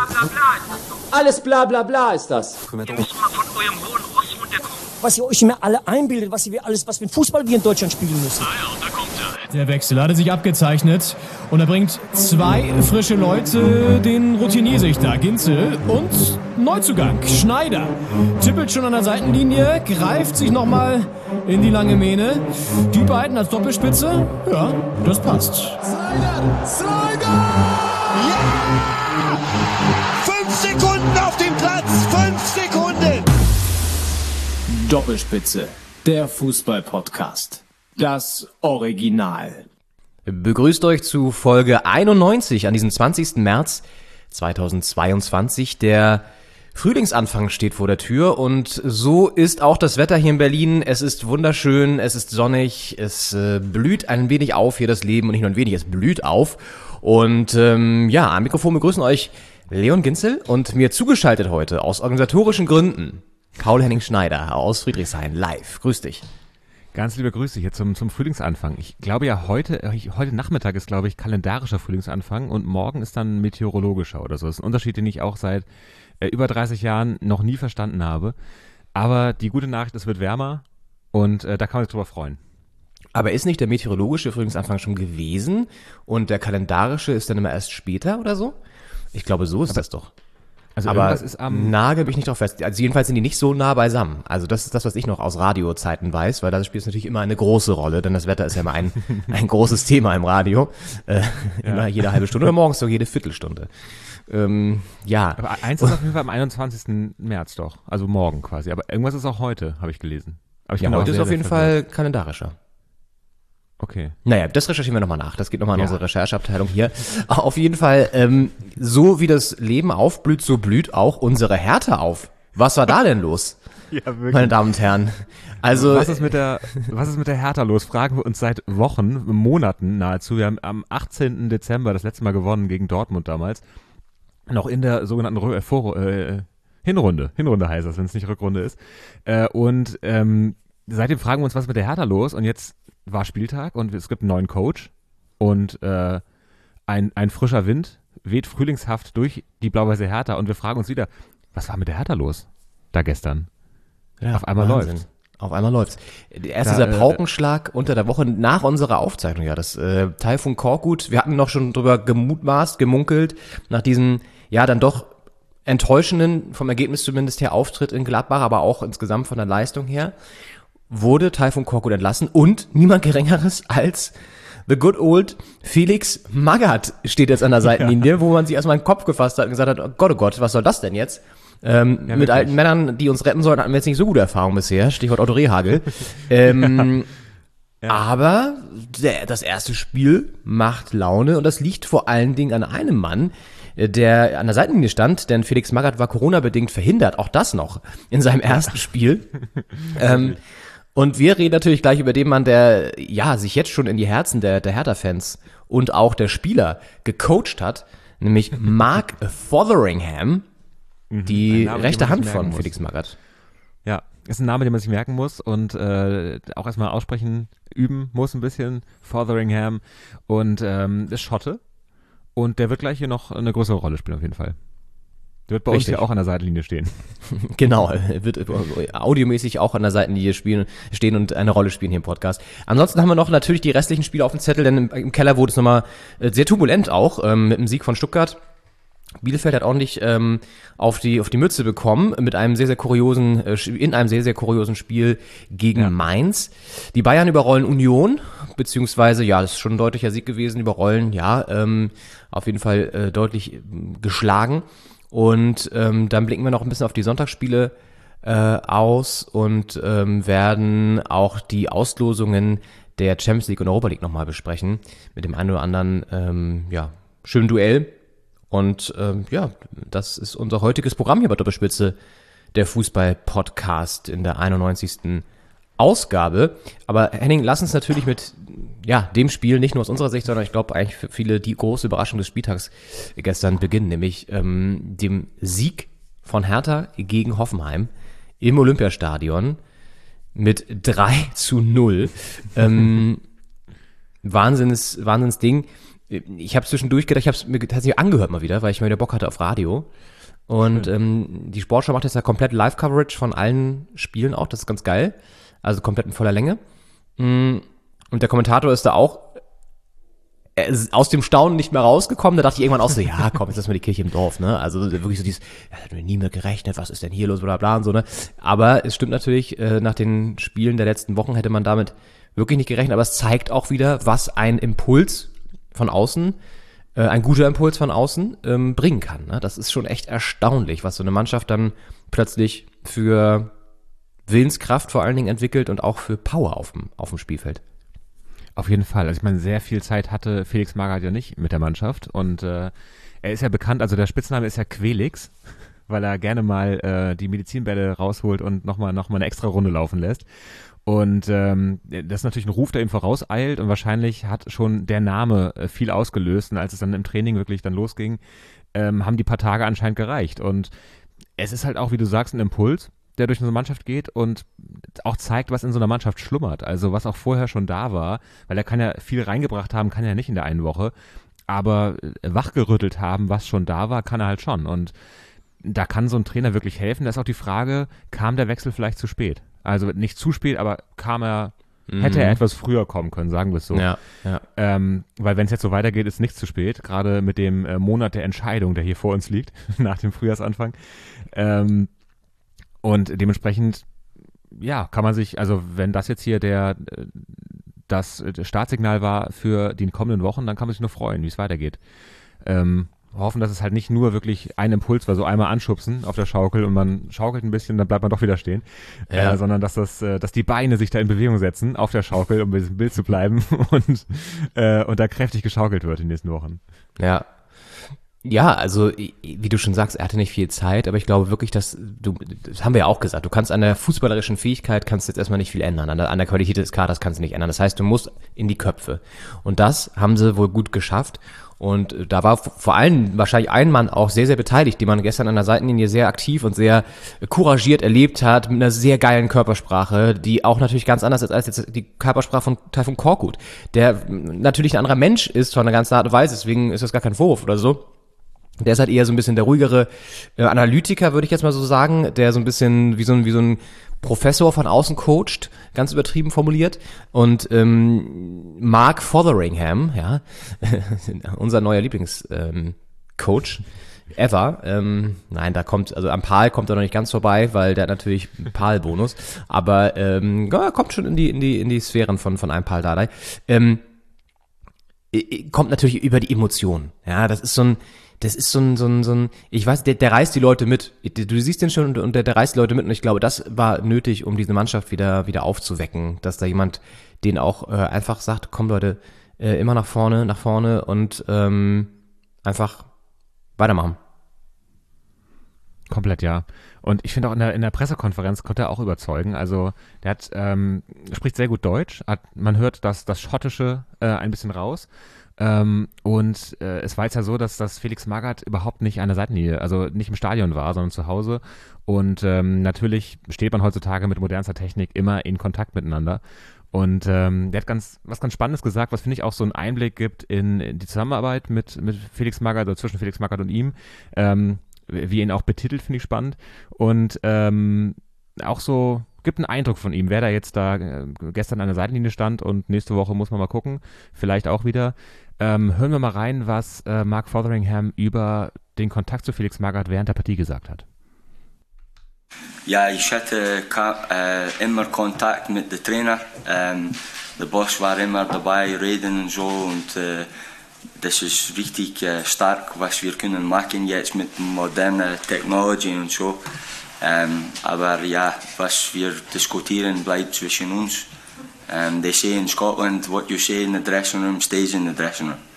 bla bla ist das doch. Alles bla bla bla ist das. Ihr müsst mal von eurem hohen Ross runterkommen. Was ihr euch immer alle einbildet, was für ein Fußball wir in Deutschland spielen müssen. Ah ja, da kommt er. Der Wechsel hatte sich abgezeichnet und er bringt 2 frische Leute, den Routinier-Sichter Ginzel und Neuzugang Schneider. Tippelt schon an der Seitenlinie, greift sich nochmal in die lange Mähne. Die beiden als Doppelspitze, ja, das passt. Slider! Ja! 5 Sekunden auf dem Platz! 5 Sekunden! Doppelspitze, der Fußball-Podcast. Das Original. Begrüßt euch zu Folge 91 an diesem 20. März 2022. Der Frühlingsanfang steht vor der Tür und so ist auch das Wetter hier in Berlin. Es ist wunderschön, es ist sonnig, es blüht ein wenig auf hier das Leben und nicht nur ein wenig, es blüht auf. Und am Mikrofon begrüßen euch Leon Ginzel und mir zugeschaltet heute aus organisatorischen Gründen Paul-Henning Schneider aus Friedrichshain live. Grüß dich. Ganz liebe Grüße hier zum Frühlingsanfang. Ich glaube ja, heute Nachmittag ist, glaube ich, kalendarischer Frühlingsanfang und morgen ist dann meteorologischer oder so. Das ist ein Unterschied, den ich auch seit über 30 Jahren noch nie verstanden habe. Aber die gute Nachricht, es wird wärmer und da kann man sich drüber freuen. Aber ist nicht der meteorologische Frühlingsanfang schon gewesen und der kalendarische ist dann immer erst später oder so? Ich glaube, so ist das doch. Also aber irgendwas ist nagel mich nicht drauf fest. Also jedenfalls sind die nicht so nah beisammen. Also das ist das, was ich noch aus Radiozeiten weiß, weil das spielt natürlich immer eine große Rolle, denn das Wetter ist ja immer ein großes Thema im Radio. Immer jede halbe Stunde oder morgens so jede Viertelstunde. Aber eins ist auf jeden Fall am 21. März doch, also morgen quasi. Aber irgendwas ist auch heute, habe ich gelesen. Aber ich heute ist auf jeden Fall kalendarischer. Okay. Naja, das recherchieren wir nochmal nach. Das geht nochmal an unsere Rechercheabteilung hier. Auf jeden Fall, so wie das Leben aufblüht, so blüht auch unsere Hertha auf. Was war da denn los? Ja, wirklich. Meine Damen und Herren. Also, was ist mit der Hertha los? Fragen wir uns seit Wochen, Monaten nahezu. Wir haben am 18. Dezember das letzte Mal gewonnen gegen Dortmund damals. Noch in der sogenannten Hinrunde. Hinrunde heißt das, wenn es nicht Rückrunde ist. Seitdem fragen wir uns, was ist mit der Hertha los? Und jetzt war Spieltag und es gibt einen neuen Coach und ein frischer Wind weht frühlingshaft durch die blau-weiße Hertha und wir fragen uns wieder, was war mit der Hertha los da gestern? Ja, auf einmal Wahnsinn. läuft's. Auf einmal läuft's. Erst dieser Paukenschlag unter der Woche nach unserer Aufzeichnung, das Taifun Korkut, wir hatten noch schon drüber gemutmaßt, gemunkelt, nach diesem, dann doch enttäuschenden, vom Ergebnis zumindest her, Auftritt in Gladbach, aber auch insgesamt von der Leistung her, wurde Taifun Korkut entlassen und niemand Geringeres als the good old Felix Magath steht jetzt an der Seitenlinie, wo man sich erstmal in den Kopf gefasst hat und gesagt hat, oh Gott, was soll das denn jetzt? Mit alten Männern, die uns retten sollen, hatten wir jetzt nicht so gute Erfahrungen bisher, Stichwort Otto Rehhagel. Aber das erste Spiel macht Laune und das liegt vor allen Dingen an einem Mann, der an der Seitenlinie stand, denn Felix Magath war Corona-bedingt verhindert, auch das noch, in seinem ersten Spiel. Und wir reden natürlich gleich über den Mann, der sich jetzt schon in die Herzen der Hertha-Fans und auch der Spieler gecoacht hat, nämlich Mark Fotheringham, die rechte Hand von Felix Magath. Ja, ist ein Name, den man sich merken muss und auch erstmal aussprechen, üben muss ein bisschen. Fotheringham und ist Schotte und der wird gleich hier noch eine größere Rolle spielen auf jeden Fall. Der wird bei uns ja auch an der Seitenlinie stehen. Genau, wird audiomäßig auch an der Seitenlinie stehen und eine Rolle spielen hier im Podcast. Ansonsten haben wir noch natürlich die restlichen Spiele auf dem Zettel, denn im Keller wurde es nochmal sehr turbulent auch, mit dem Sieg von Stuttgart. Bielefeld hat ordentlich auf die Mütze bekommen in einem sehr, sehr kuriosen Spiel gegen Mainz. Die Bayern überrollen Union, beziehungsweise, das ist schon ein deutlicher Sieg gewesen, überrollen, auf jeden Fall deutlich geschlagen. Und dann blicken wir noch ein bisschen auf die Sonntagsspiele aus und werden auch die Auslosungen der Champions League und Europa League nochmal besprechen, mit dem einen oder anderen schönen Duell. Und das ist unser heutiges Programm hier bei Doppelspitze, der Fußball-Podcast in der 91. Ausgabe. Aber Henning, lass uns natürlich mit dem Spiel, nicht nur aus unserer Sicht, sondern ich glaube eigentlich für viele die große Überraschung des Spieltags gestern beginnen, nämlich dem Sieg von Hertha gegen Hoffenheim im Olympiastadion mit 3-0. Wahnsinnsding. ich habe zwischendurch gedacht, ich habe es mir tatsächlich angehört mal wieder, weil ich mal wieder Bock hatte auf Radio. Und die Sportschau macht jetzt ja komplett Live-Coverage von allen Spielen auch, das ist ganz geil. Also komplett in voller Länge. Und der Kommentator ist da auch aus dem Staunen nicht mehr rausgekommen. Da dachte ich irgendwann auch so, ja komm, jetzt lass mal die Kirche im Dorf, ne? Also wirklich so dieses, ja, hat mir nie mehr gerechnet, was ist denn hier los, bla bla und so, ne? Aber es stimmt natürlich, nach den Spielen der letzten Wochen hätte man damit wirklich nicht gerechnet, aber es zeigt auch wieder, was ein Impuls von außen, ein guter Impuls von außen bringen kann, ne? Das ist schon echt erstaunlich, was so eine Mannschaft dann plötzlich für Willenskraft vor allen Dingen entwickelt und auch für Power auf dem Spielfeld. Auf jeden Fall. Also ich meine, sehr viel Zeit hatte Felix Magath ja nicht mit der Mannschaft und er ist ja bekannt, also der Spitzname ist ja Quelix, weil er gerne mal die Medizinbälle rausholt und nochmal eine extra Runde laufen lässt. Und das ist natürlich ein Ruf, der ihm vorauseilt und wahrscheinlich hat schon der Name viel ausgelöst und als es dann im Training wirklich dann losging, haben die paar Tage anscheinend gereicht. Und es ist halt auch, wie du sagst, ein Impuls, der durch eine Mannschaft geht und auch zeigt, was in so einer Mannschaft schlummert. Also was auch vorher schon da war, weil er kann ja viel reingebracht haben, kann er nicht in der einen Woche, aber wachgerüttelt haben, was schon da war, kann er halt schon. Und da kann so ein Trainer wirklich helfen. Da ist auch die Frage, kam der Wechsel vielleicht zu spät? Also nicht zu spät, aber hätte er etwas früher kommen können, sagen wir es so. Ja. Weil wenn es jetzt so weitergeht, ist nichts zu spät, gerade mit dem Monat der Entscheidung, der hier vor uns liegt, nach dem Frühjahrsanfang. Und dementsprechend, ja, kann man sich, also wenn das jetzt hier das Startsignal war für die kommenden Wochen, dann kann man sich nur freuen, wie es weitergeht. Hoffen, dass es halt nicht nur wirklich ein Impuls war, so einmal anschubsen auf der Schaukel und man schaukelt ein bisschen, dann bleibt man doch wieder stehen, sondern dass die Beine sich da in Bewegung setzen auf der Schaukel, um bei diesem Bild zu bleiben und da kräftig geschaukelt wird in den nächsten Wochen. Ja, also wie du schon sagst, er hatte nicht viel Zeit, aber ich glaube wirklich, das haben wir ja auch gesagt, du kannst an der fußballerischen Fähigkeit kannst jetzt erstmal nicht viel ändern, an der Qualität des Kaders kannst du nicht ändern. Das heißt, du musst in die Köpfe. Und das haben sie wohl gut geschafft. Und da war vor allem wahrscheinlich ein Mann auch sehr, sehr beteiligt, den man gestern an der Seitenlinie sehr aktiv und sehr couragiert erlebt hat, mit einer sehr geilen Körpersprache, die auch natürlich ganz anders ist als jetzt die Körpersprache von Tayfun Korkut, der natürlich ein anderer Mensch ist von einer ganz Art und Weise, deswegen ist das gar kein Vorwurf oder so. Der ist halt eher so ein bisschen der ruhigere Analytiker, würde ich jetzt mal so sagen, der so ein bisschen wie so ein Professor von außen coacht, ganz übertrieben formuliert. Und Mark Fotheringham, ja, unser neuer Lieblingscoach ever. Nein, da kommt, also am Pal kommt er noch nicht ganz vorbei, weil der hat natürlich einen Pal-Bonus, aber kommt schon in die Sphären von einem Pal Dardai. Kommt natürlich über die Emotionen. Ja, das ist so ein, ich weiß, der reißt die Leute mit. Du siehst den schon und der reißt die Leute mit und ich glaube, das war nötig, um diese Mannschaft wieder aufzuwecken, dass da jemand denen auch einfach sagt, komm Leute, immer nach vorne und einfach weitermachen. Komplett, ja. Und ich finde auch in der Pressekonferenz konnte er auch überzeugen. Also der spricht sehr gut Deutsch, man hört das Schottische ein bisschen raus. Und es war jetzt ja so, dass Felix Magath überhaupt nicht an der Seitenlinie, also nicht im Stadion war, sondern zu Hause. Und natürlich steht man heutzutage mit modernster Technik immer in Kontakt miteinander. Und der hat was ganz Spannendes gesagt, was finde ich auch so einen Einblick gibt in die Zusammenarbeit mit Felix Magath oder zwischen Felix Magath und ihm. Wie ihn auch betitelt, finde ich spannend. Und auch so gibt einen Eindruck von ihm, wer da jetzt gestern an der Seitenlinie stand und nächste Woche muss man mal gucken, vielleicht auch wieder. Hören wir mal rein, was Mark Fotheringham über den Kontakt zu Felix Magath während der Partie gesagt hat. Ja, ich hatte immer Kontakt mit dem Trainer. Der Boss war immer dabei, reden und so und das ist richtig stark, was wir können machen jetzt mit moderner Technologie und so. Aber ja, was wir diskutieren bleibt zwischen uns. They say in Scotland, what you say in the dressing room stays in the dressing room.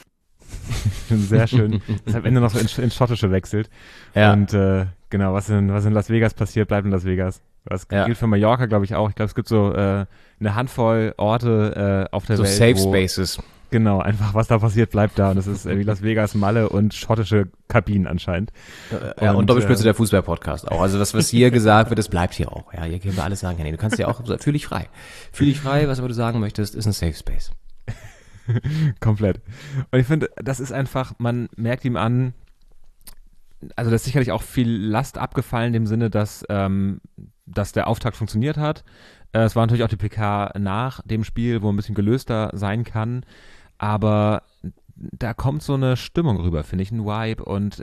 Sehr schön. Das am Ende noch so ins Schottische wechselt. Ja. Und genau, was in Las Vegas passiert, bleibt in Las Vegas. Das gilt für Mallorca, glaube ich, auch. Ich glaube, es gibt so eine Handvoll Orte auf der Welt. So Safe Spaces. Genau, einfach was da passiert, bleibt da. Und das ist wie Las Vegas, Malle und schottische Kabinen anscheinend. Ja, und Doppelspitze der Fußball-Podcast auch. Also das, was hier gesagt wird, das bleibt hier auch. Ja, hier können wir alles sagen. Ja, nee, du kannst ja auch, fühl dich frei. Fühl dich frei, was immer du sagen möchtest, ist ein Safe Space. Komplett. Und ich finde, das ist einfach, man merkt ihm an, also da ist sicherlich auch viel Last abgefallen, in dem Sinne, dass der Auftakt funktioniert hat. Es war natürlich auch die PK nach dem Spiel, wo ein bisschen gelöster sein kann, aber da kommt so eine Stimmung rüber, finde ich, ein Vibe, und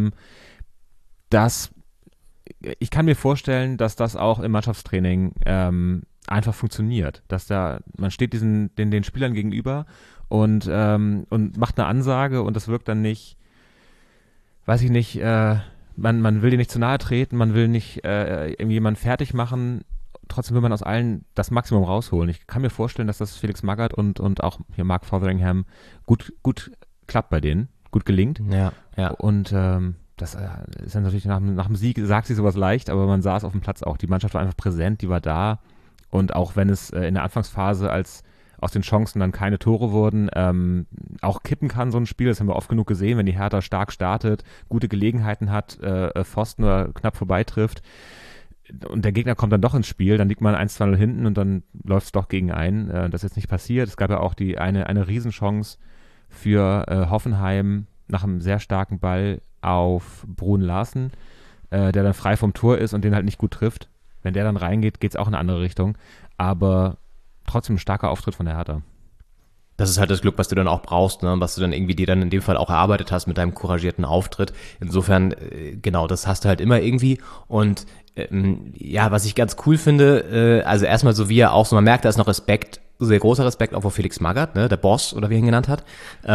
ich kann mir vorstellen, dass das auch im Mannschaftstraining einfach funktioniert, dass man steht den Spielern gegenüber und macht eine Ansage, und das wirkt dann nicht, weiß ich nicht, man will dir nicht zu nahe treten, man will nicht irgendwie jemanden fertig machen, trotzdem will man aus allen das Maximum rausholen. Ich kann mir vorstellen, dass das Felix Magath und auch hier Mark Fotheringham gut klappt bei denen, gut gelingt. Ja. Und das ist dann natürlich nach dem Sieg, sagt sie sowas leicht, aber man saß auf dem Platz auch. Die Mannschaft war einfach präsent, die war da, und auch wenn es in der Anfangsphase als aus den Chancen dann keine Tore wurden, auch kippen kann so ein Spiel, das haben wir oft genug gesehen, wenn die Hertha stark startet, gute Gelegenheiten hat, Pfosten oder knapp vorbeitrifft und der Gegner kommt dann doch ins Spiel, dann liegt man 1-2-0 hinten und dann läuft es doch gegen einen. Das ist jetzt nicht passiert. Es gab ja auch eine Riesenchance für Hoffenheim nach einem sehr starken Ball auf Brun Larsen, der dann frei vom Tor ist und den halt nicht gut trifft. Wenn der dann reingeht, geht es auch in eine andere Richtung, aber trotzdem ein starker Auftritt von der Hertha. Das ist halt das Glück, was du dann auch brauchst, ne? Was du dann irgendwie dir dann in dem Fall auch erarbeitet hast mit deinem couragierten Auftritt. Insofern, genau, das hast du halt immer irgendwie. Und ja, was ich ganz cool finde, also erstmal so wie er auch so, man merkt, da ist noch Respekt, sehr großer Respekt auch vor Felix Magath, ne? Der Boss, oder wie er ihn genannt hat.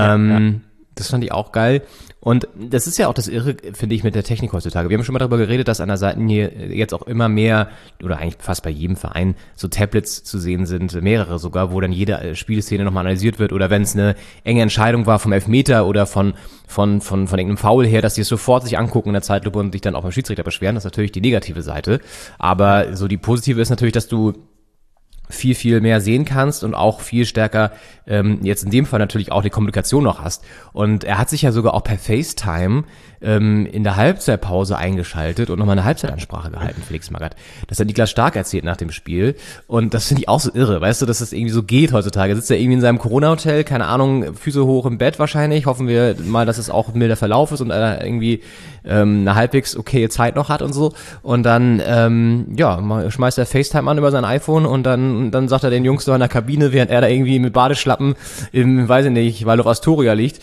Das fand ich auch geil. Und das ist ja auch das Irre, finde ich, mit der Technik heutzutage. Wir haben schon mal darüber geredet, dass an der Seitenlinie jetzt auch immer mehr, oder eigentlich fast bei jedem Verein, so Tablets zu sehen sind, mehrere sogar, wo dann jede Spielszene nochmal analysiert wird, oder wenn es eine enge Entscheidung war vom Elfmeter oder von irgendeinem Foul her, dass die es sofort sich angucken in der Zeitlupe und sich dann auch beim Schiedsrichter beschweren. Das ist natürlich die negative Seite. Aber so die positive ist natürlich, dass du viel, viel mehr sehen kannst und auch viel stärker jetzt in dem Fall natürlich auch die Kommunikation noch hast. Und er hat sich ja sogar auch per FaceTime in der Halbzeitpause eingeschaltet und nochmal eine Halbzeitansprache gehalten, Felix Magath. Das hat Niklas Stark erzählt nach dem Spiel. Und das finde ich auch so irre, weißt du, dass das irgendwie so geht heutzutage. Sitzt er irgendwie in seinem Corona-Hotel, keine Ahnung, Füße hoch im Bett wahrscheinlich. Hoffen wir mal, dass es auch ein milder Verlauf ist und er irgendwie eine halbwegs okaye Zeit noch hat und so. Und dann, schmeißt er FaceTime an über sein iPhone und dann sagt er den Jungs da in der Kabine, während er da irgendwie mit Badeschlappen im, weiß ich nicht, weil auf Astoria liegt,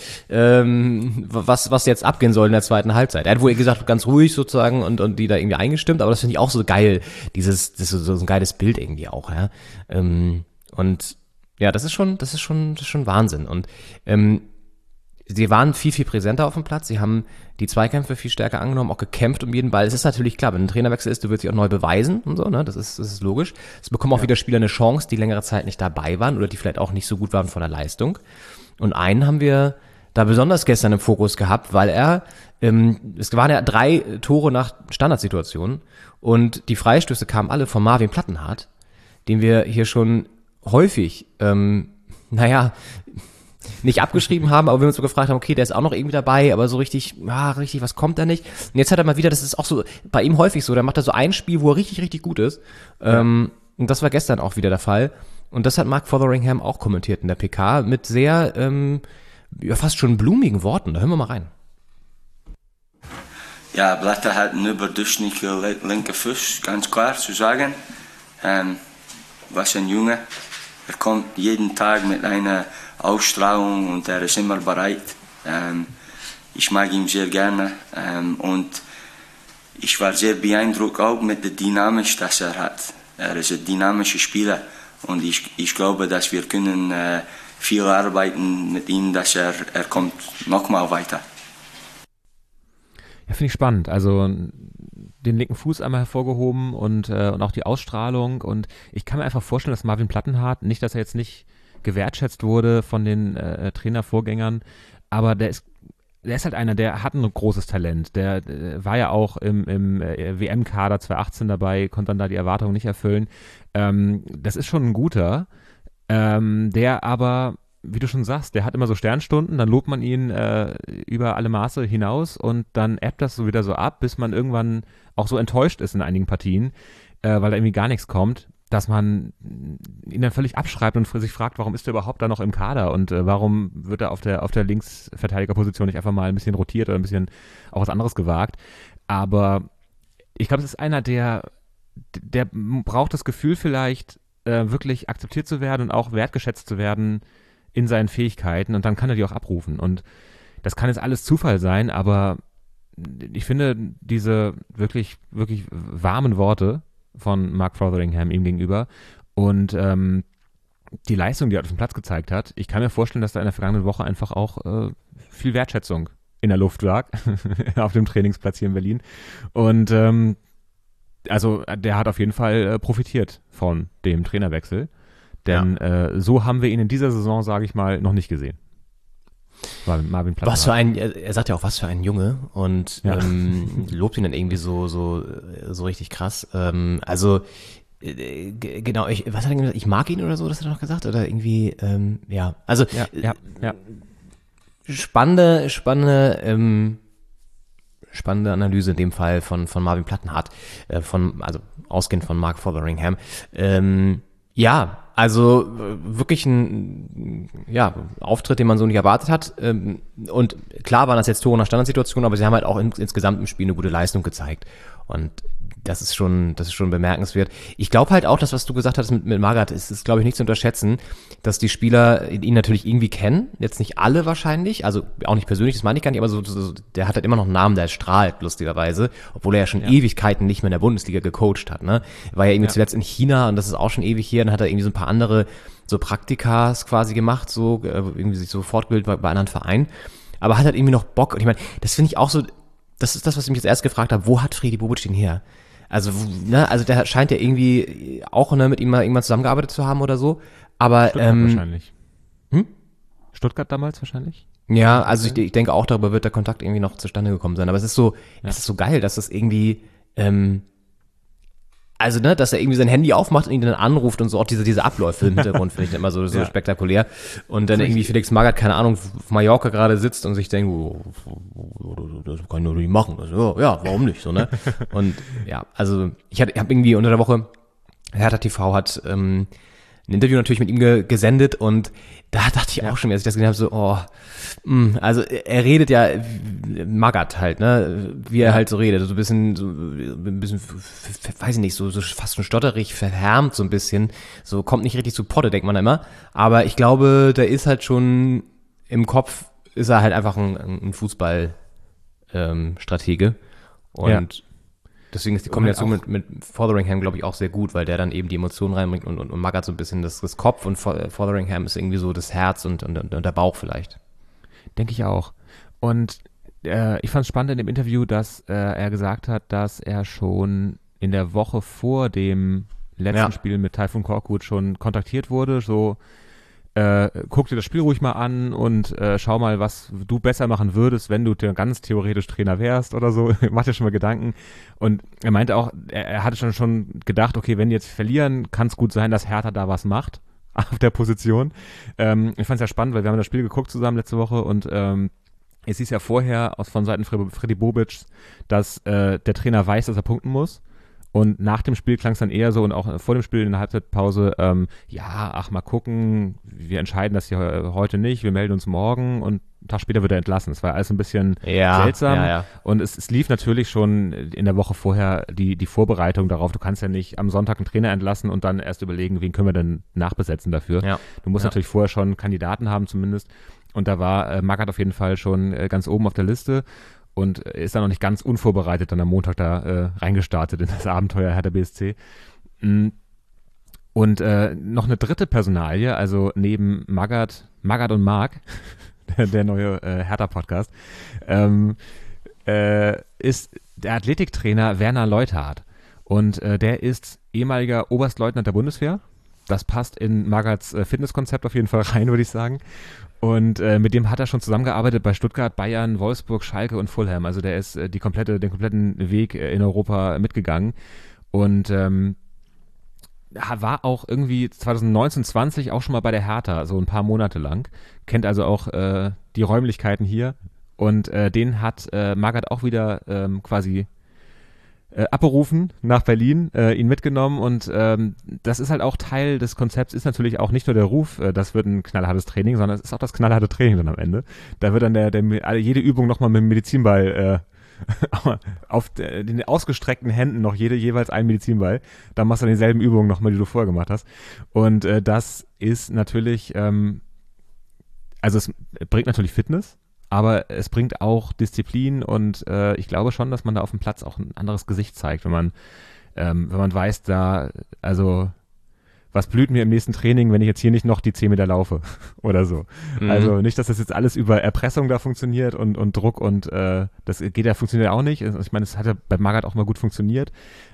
was jetzt abgehen soll in der zweiten Halbzeit. Er hat wohl gesagt, ganz ruhig sozusagen und die da irgendwie eingestimmt, aber das finde ich auch so geil, das ist so ein geiles Bild irgendwie auch, ja. Und ja, das ist schon Wahnsinn. Und sie waren viel, viel präsenter auf dem Platz. Sie haben die Zweikämpfe viel stärker angenommen, auch gekämpft um jeden Ball. Es ist natürlich klar, wenn ein Trainerwechsel ist, du wirst dich auch neu beweisen und so, ne? Das ist logisch. Es bekommen auch wieder Spieler eine Chance, die längere Zeit nicht dabei waren oder die vielleicht auch nicht so gut waren von der Leistung. Und einen haben wir da besonders gestern im Fokus gehabt, weil es waren ja 3 Tore nach Standardsituationen und die Freistöße kamen alle von Marvin Plattenhardt, den wir hier schon häufig, nicht abgeschrieben haben, aber wir uns so gefragt haben, okay, der ist auch noch irgendwie dabei, aber so richtig, was kommt da nicht? Und jetzt hat er mal wieder, das ist auch so bei ihm häufig so, da macht er so ein Spiel, wo er richtig, richtig gut ist. Und das war gestern auch wieder der Fall. Und das hat Mark Fotheringham auch kommentiert in der PK mit sehr, fast schon blumigen Worten. Da hören wir mal rein. Ja, Blatter hat einen überdurchschnittlichen linken Fuß, ganz klar zu sagen. Was ein Junge. Er kommt jeden Tag mit einer Ausstrahlung und er ist immer bereit. Ich mag ihn sehr gerne und ich war sehr beeindruckt auch mit der Dynamik, das er hat. Er ist ein dynamischer Spieler und ich glaube, dass wir können viel arbeiten mit ihm, dass er kommt nochmal weiter. Ja, finde ich spannend. Also den linken Fuß einmal hervorgehoben und auch die Ausstrahlung. Und ich kann mir einfach vorstellen, dass Marvin Plattenhardt, nicht, dass er jetzt nicht gewertschätzt wurde von den Trainervorgängern, aber der ist halt einer, der hat ein großes Talent. Der war ja auch im WM-Kader 2018 dabei, konnte dann da die Erwartungen nicht erfüllen. Das ist schon ein guter, der aber, wie du schon sagst, der hat immer so Sternstunden, dann lobt man ihn über alle Maße hinaus und dann ebbt das so wieder so ab, bis man irgendwann auch so enttäuscht ist in einigen Partien, weil da irgendwie gar nichts kommt. dass man ihn dann völlig abschreibt und sich fragt, warum ist er überhaupt da noch im Kader und warum wird er auf der Linksverteidigerposition nicht einfach mal ein bisschen rotiert oder ein bisschen auch was anderes gewagt. Aber ich glaube, es ist einer, der braucht das Gefühl vielleicht, wirklich akzeptiert zu werden und auch wertgeschätzt zu werden in seinen Fähigkeiten und dann kann er die auch abrufen. Und das kann jetzt alles Zufall sein, aber ich finde diese wirklich, wirklich warmen Worte von Mark Fotheringham ihm gegenüber und die Leistung, die er auf dem Platz gezeigt hat, ich kann mir vorstellen, dass da in der vergangenen Woche einfach auch viel Wertschätzung in der Luft lag auf dem Trainingsplatz hier in Berlin und also der hat auf jeden Fall profitiert von dem Trainerwechsel, denn so haben wir ihn in dieser Saison, sage ich mal, noch nicht gesehen. Marvin Plattenhardt. Er sagt ja auch, was für ein Junge und lobt ihn dann irgendwie so richtig krass. Also genau, was hat er gesagt? Ich mag ihn oder so, das hat er noch gesagt? Oder irgendwie, also spannende Analyse in dem Fall von Marvin Plattenhardt, also ausgehend von Mark Fotheringham. Also wirklich ein Auftritt, den man so nicht erwartet hat. Und klar waren das jetzt Tore nach Standardsituationen, aber sie haben halt auch insgesamt im Spiel eine gute Leistung gezeigt. Und das ist schon bemerkenswert. Ich glaube halt auch, dass was du gesagt hast mit Magath, ist glaube ich nicht zu unterschätzen, dass die Spieler ihn natürlich irgendwie kennen. Jetzt nicht alle wahrscheinlich, also auch nicht persönlich, das meine ich gar nicht, aber so der hat halt immer noch einen Namen, der strahlt, lustigerweise, obwohl er ja schon Ewigkeiten nicht mehr in der Bundesliga gecoacht hat, ne? War ja irgendwie zuletzt in China und das ist auch schon ewig hier, dann hat er irgendwie so ein paar andere so Praktikas quasi gemacht, so irgendwie sich so fortgebildet bei anderen Vereinen, aber hat halt irgendwie noch Bock und ich meine, das finde ich auch so, das ist das, was ich mich jetzt erst gefragt habe, wo hat Fredi Bobic den her? Also der scheint ja irgendwie auch mit ihm mal irgendwann zusammengearbeitet zu haben oder so. Aber Stuttgart wahrscheinlich. Stuttgart damals wahrscheinlich? Ja, also ich denke auch, darüber wird der Kontakt irgendwie noch zustande gekommen sein. Aber es ist so geil, dass das irgendwie dass er irgendwie sein Handy aufmacht und ihn dann anruft und so, auch diese Abläufe im Hintergrund finde ich immer so spektakulär. Und dann irgendwie Felix Magath, keine Ahnung, auf Mallorca gerade sitzt und sich denkt, das kann ich nur nicht machen. Also, ja, warum nicht, so, ne? Und ja, also ich habe irgendwie unter der Woche, Hertha TV hat ein Interview natürlich mit ihm gesendet und da dachte ich auch schon, als ich das gesehen habe, so, also er redet ja Magath halt, ne, wie er halt so redet, so ein bisschen, weiß ich nicht, so fast schon stotterig, verhärmt so ein bisschen, so kommt nicht richtig zu Potte, denkt man immer, aber ich glaube, der ist halt schon im Kopf, ist er halt einfach ein Fußball-Stratege und deswegen ist die Kombination mit Fotheringham, glaube ich, auch sehr gut, weil der dann eben die Emotionen reinbringt und Magath so ein bisschen das Kopf und Fotheringham ist irgendwie so das Herz und der Bauch vielleicht. Denke ich auch. Und ich fand es spannend in dem Interview, dass er gesagt hat, dass er schon in der Woche vor dem letzten Spiel mit Tayfun Korkut schon kontaktiert wurde, so guck dir das Spiel ruhig mal an und schau mal, was du besser machen würdest, wenn du ganz theoretisch Trainer wärst oder so. Mach dir schon mal Gedanken. Und er meinte auch, er hatte schon gedacht, okay, wenn die jetzt verlieren, kann es gut sein, dass Hertha da was macht auf der Position. Ich fand es ja spannend, weil wir haben das Spiel geguckt zusammen letzte Woche und es hieß ja vorher von Seiten Fredi Bobic, dass der Trainer weiß, dass er punkten muss. Und nach dem Spiel klang es dann eher so und auch vor dem Spiel in der Halbzeitpause, mal gucken, wir entscheiden das hier heute nicht, wir melden uns morgen und einen Tag später wird er entlassen. Es war alles ein bisschen seltsam. Ja. Und es lief natürlich schon in der Woche vorher die Vorbereitung darauf. Du kannst ja nicht am Sonntag einen Trainer entlassen und dann erst überlegen, wen können wir denn nachbesetzen dafür. Ja. Du musst natürlich vorher schon Kandidaten haben zumindest. Und da war Magath auf jeden Fall schon ganz oben auf der Liste. Und ist dann noch nicht ganz unvorbereitet dann am Montag da reingestartet in das Abenteuer Hertha BSC. Und noch eine dritte Personalie, also neben Magath und Marc, der neue Hertha-Podcast, ist der Athletiktrainer Werner Leuthard. Und der ist ehemaliger Oberstleutnant der Bundeswehr. Das passt in Magaths Fitnesskonzept auf jeden Fall rein, würde ich sagen. Und mit dem hat er schon zusammengearbeitet bei Stuttgart, Bayern, Wolfsburg, Schalke und Fulham. Also der ist den kompletten Weg in Europa mitgegangen. Und war auch irgendwie 2019, 20 auch schon mal bei der Hertha, so ein paar Monate lang. Kennt also auch die Räumlichkeiten hier. Und den hat Magath auch wieder quasi abberufen nach Berlin, ihn mitgenommen und das ist halt auch Teil des Konzepts, ist natürlich auch nicht nur der Ruf, das wird ein knallhartes Training, sondern es ist auch das knallharte Training dann am Ende. Da wird dann jede Übung nochmal mit dem Medizinball auf den ausgestreckten Händen noch jeweils ein Medizinball. Dann machst du dieselben Übungen nochmal, die du vorher gemacht hast. Und das ist natürlich, also es bringt natürlich Fitness, aber es bringt auch Disziplin und ich glaube schon, dass man da auf dem Platz auch ein anderes Gesicht zeigt, wenn man weiß, was blüht mir im nächsten Training, wenn ich jetzt hier nicht noch die 10 Meter laufe oder so. Mhm. Also nicht, dass das jetzt alles über Erpressung da funktioniert und Druck und das funktioniert auch nicht. Ich meine, es hat ja bei Magath auch mal gut funktioniert.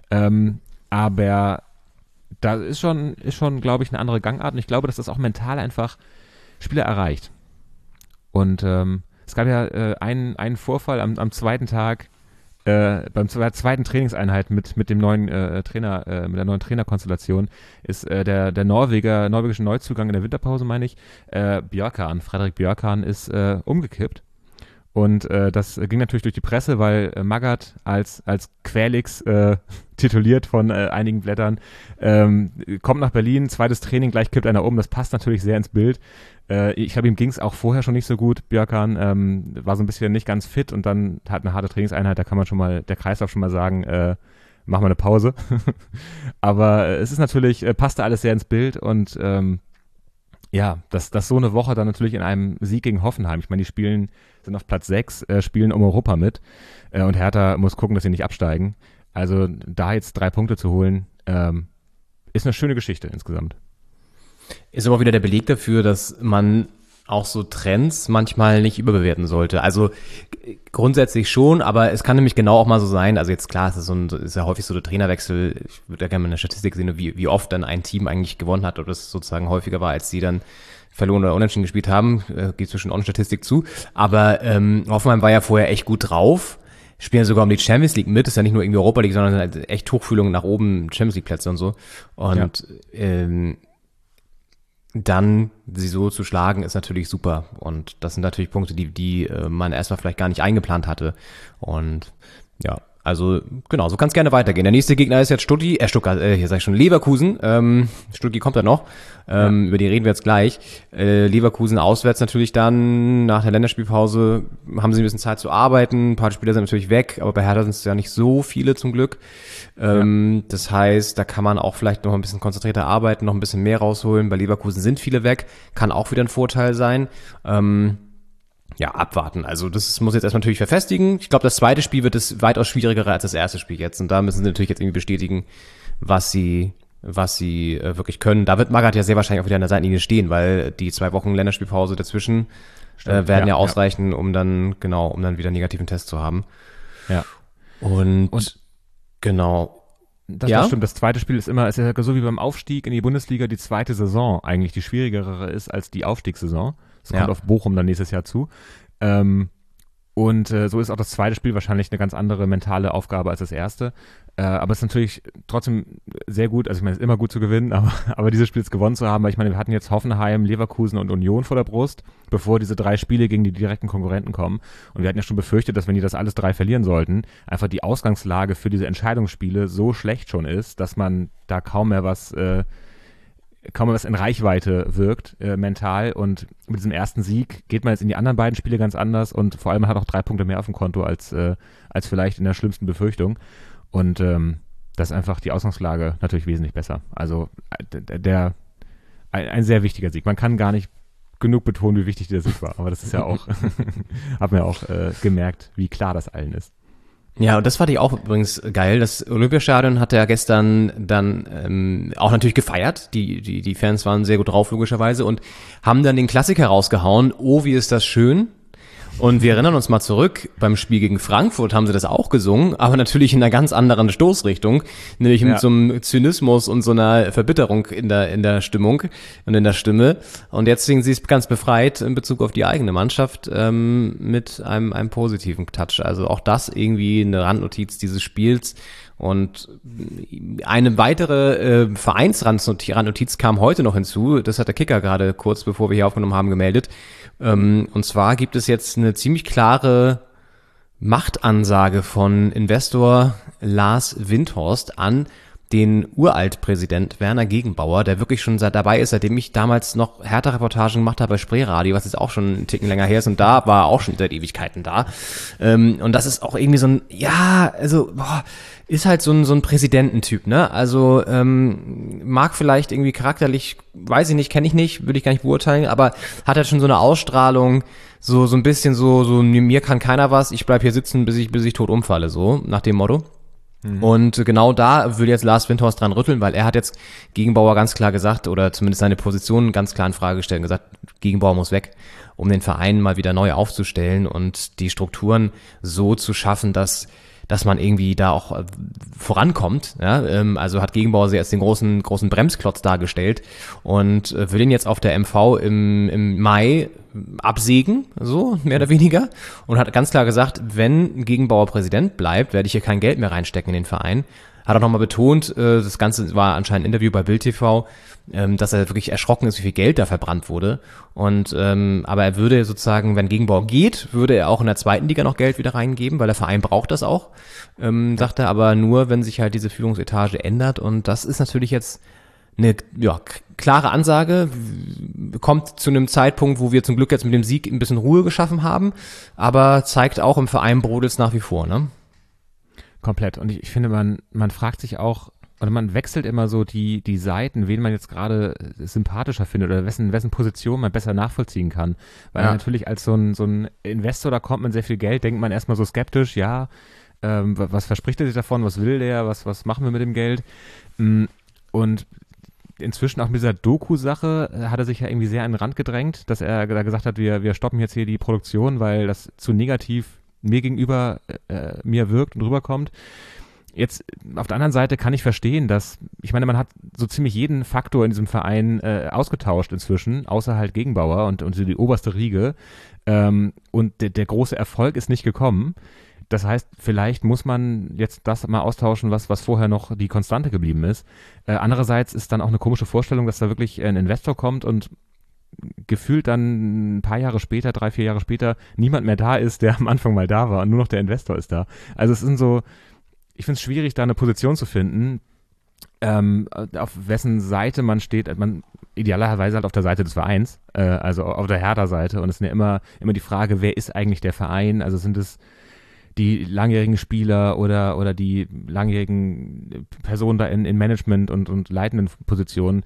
Aber da ist schon, glaube ich, eine andere Gangart und ich glaube, dass das auch mental einfach Spieler erreicht. Und es gab ja einen Vorfall am zweiten Tag, beim zweiten Trainingseinheit mit dem neuen Trainer, mit der neuen Trainerkonstellation ist der norwegische Neuzugang in der Winterpause, meine ich, Frederik Bjørkan ist umgekippt. Und das ging natürlich durch die Presse, weil Magath als Quälix tituliert von einigen Blättern, kommt nach Berlin, zweites Training, gleich kippt einer um, das passt natürlich sehr ins Bild. Ich glaube, ihm ging es auch vorher schon nicht so gut. Bjørkan war so ein bisschen nicht ganz fit und dann hat eine harte Trainingseinheit, da kann man schon mal, der Kreislauf schon mal sagen, mach mal eine Pause. Aber es ist natürlich, passte alles sehr ins Bild und dass so eine Woche dann natürlich in einem Sieg gegen Hoffenheim, ich meine, die sind auf Platz 6, spielen um Europa mit und Hertha muss gucken, dass sie nicht absteigen. Also da jetzt 3 Punkte zu holen, ist eine schöne Geschichte insgesamt. Ist aber auch wieder der Beleg dafür, dass man auch so Trends manchmal nicht überbewerten sollte. Also grundsätzlich schon, aber es kann nämlich genau auch mal so sein, also jetzt klar, es ist ja häufig so der Trainerwechsel, ich würde ja gerne mal in der Statistik sehen, wie oft dann ein Team eigentlich gewonnen hat oder es sozusagen häufiger war, als die dann verloren oder unentschieden gespielt haben, geht zwischen auch eine Statistik zu, aber Hoffenheim war ja vorher echt gut drauf, spielen sogar um die Champions League mit, ist ja nicht nur irgendwie Europa League, sondern halt echt Tuchfühlung nach oben, Champions League Plätze und so und dann sie so zu schlagen, ist natürlich super. Und das sind natürlich Punkte, die man erstmal vielleicht gar nicht eingeplant hatte. Und ja, also genau, so kann es gerne weitergehen. Der nächste Gegner ist jetzt Leverkusen. Stuttgart kommt dann noch. Über die reden wir jetzt gleich. Leverkusen auswärts natürlich dann, nach der Länderspielpause haben sie ein bisschen Zeit zu arbeiten. Ein paar Spieler sind natürlich weg, aber bei Hertha sind es ja nicht so viele zum Glück. Das heißt, da kann man auch vielleicht noch ein bisschen konzentrierter arbeiten, noch ein bisschen mehr rausholen. Bei Leverkusen sind viele weg, kann auch wieder ein Vorteil sein. Abwarten. Also das muss jetzt erstmal natürlich verfestigen. Ich glaube, das zweite Spiel wird es weitaus schwieriger als das erste Spiel jetzt. Und da müssen sie natürlich jetzt irgendwie bestätigen, was sie wirklich können. Da wird Magath ja sehr wahrscheinlich auch wieder an der Seitenlinie stehen, weil die 2 Wochen Länderspielpause dazwischen werden ja ausreichen, um dann wieder einen negativen Test zu haben. Ja. Und genau. Das stimmt. Das zweite Spiel ist ja so wie beim Aufstieg in die Bundesliga die zweite Saison eigentlich die schwierigere ist als die Aufstiegssaison. Das kommt auf Bochum dann nächstes Jahr zu. Und so ist auch das zweite Spiel wahrscheinlich eine ganz andere mentale Aufgabe als das erste. Aber es ist natürlich trotzdem sehr gut, also ich meine, es ist immer gut zu gewinnen, aber dieses Spiel jetzt gewonnen zu haben, weil ich meine, wir hatten jetzt Hoffenheim, Leverkusen und Union vor der Brust, bevor diese 3 Spiele gegen die direkten Konkurrenten kommen. Und wir hatten ja schon befürchtet, dass wenn die das alles 3 verlieren sollten, einfach die Ausgangslage für diese Entscheidungsspiele so schlecht schon ist, dass man da kaum mehr was in Reichweite wirkt, mental. Und mit diesem ersten Sieg geht man jetzt in die anderen beiden Spiele ganz anders und vor allem man hat auch 3 Punkte mehr auf dem Konto als vielleicht in der schlimmsten Befürchtung. Und das ist einfach die Ausgangslage natürlich wesentlich besser. Also ein sehr wichtiger Sieg. Man kann gar nicht genug betonen, wie wichtig der Sieg war. Aber das ist ja auch, haben wir auch gemerkt, wie klar das allen ist. Ja, und das fand ich auch übrigens geil. Das Olympiastadion hat ja gestern dann auch natürlich gefeiert. Die Fans waren sehr gut drauf, logischerweise, und haben dann den Klassiker rausgehauen. Oh, wie ist das schön. Und wir erinnern uns mal zurück, beim Spiel gegen Frankfurt haben sie das auch gesungen, aber natürlich in einer ganz anderen Stoßrichtung, nämlich mit so einem Zynismus und so einer Verbitterung in der Stimmung und in der Stimme. Und jetzt singen sie es ganz befreit in Bezug auf die eigene Mannschaft mit einem positiven Touch. Also auch das irgendwie eine Randnotiz dieses Spiels. Und eine weitere Vereinsrandnotiz kam heute noch hinzu, das hat der Kicker gerade kurz bevor wir hier aufgenommen haben gemeldet. Und zwar gibt es jetzt eine ziemlich klare Machtansage von Investor Lars Windhorst an den Uralt-Präsident Werner Gegenbauer, der wirklich schon dabei ist, seitdem ich damals noch Hertha-Reportagen gemacht habe bei Spreeradio, was jetzt auch schon einen Ticken länger her ist, und da war er auch schon seit Ewigkeiten da. Und das ist auch irgendwie so ein, ist halt so ein Präsidententyp, ne? Also mag vielleicht irgendwie charakterlich, weiß ich nicht, kenne ich nicht, würde ich gar nicht beurteilen, aber hat halt schon so eine Ausstrahlung, so ein bisschen so mir kann keiner was, ich bleib hier sitzen, bis ich tot umfalle, so nach dem Motto. Und genau da will jetzt Lars Windhorst dran rütteln, weil er hat jetzt Gegenbauer ganz klar gesagt, oder zumindest seine Position ganz klar in Frage gestellt und gesagt, Gegenbauer muss weg, um den Verein mal wieder neu aufzustellen und die Strukturen so zu schaffen, dass man irgendwie da auch vorankommt. Ja? Also hat Gegenbauer sie als den großen Bremsklotz dargestellt und will ihn jetzt auf der MV im Mai absägen, so mehr oder weniger, und hat ganz klar gesagt, wenn Gegenbauer Präsident bleibt, werde ich hier kein Geld mehr reinstecken in den Verein. Hat auch nochmal betont, das Ganze war anscheinend ein Interview bei Bild TV, dass er wirklich erschrocken ist, wie viel Geld da verbrannt wurde. Und aber er würde sozusagen, wenn Gegenbauer geht, würde er auch in der zweiten Liga noch Geld wieder reingeben, weil der Verein braucht das auch, sagt er, aber nur, wenn sich halt diese Führungsetage ändert. Und das ist natürlich jetzt eine klare Ansage, kommt zu einem Zeitpunkt, wo wir zum Glück jetzt mit dem Sieg ein bisschen Ruhe geschaffen haben, aber zeigt auch, im Verein brodelt's nach wie vor, ne? Komplett. Und ich finde, man fragt sich auch, oder man wechselt immer so die Seiten, wen man jetzt gerade sympathischer findet oder wessen Position man besser nachvollziehen kann. Weil natürlich als so ein Investor, da kommt man sehr viel Geld, denkt man erstmal so skeptisch, was verspricht er sich davon, was will der, was machen wir mit dem Geld? Und inzwischen auch mit dieser Doku-Sache hat er sich ja irgendwie sehr an den Rand gedrängt, dass er da gesagt hat, wir stoppen jetzt hier die Produktion, weil das zu negativ mir gegenüber mir wirkt und rüberkommt. Jetzt auf der anderen Seite kann ich verstehen, dass, ich meine, man hat so ziemlich jeden Faktor in diesem Verein ausgetauscht inzwischen, außer halt Gegenbauer und so die oberste Riege, und der große Erfolg ist nicht gekommen. Das heißt, vielleicht muss man jetzt das mal austauschen, was vorher noch die Konstante geblieben ist. Andererseits ist dann auch eine komische Vorstellung, dass da wirklich ein Investor kommt und gefühlt dann ein paar Jahre später, 3-4 Jahre später, niemand mehr da ist, der am Anfang mal da war und nur noch der Investor ist da. Also es sind so, ich finde es schwierig, da eine Position zu finden, auf wessen Seite man steht. Man idealerweise halt auf der Seite des Vereins, also auf der Hertha-Seite. Und es ist ja immer die Frage, wer ist eigentlich der Verein? Also sind es die langjährigen Spieler oder die langjährigen Personen da in Management und leitenden Positionen,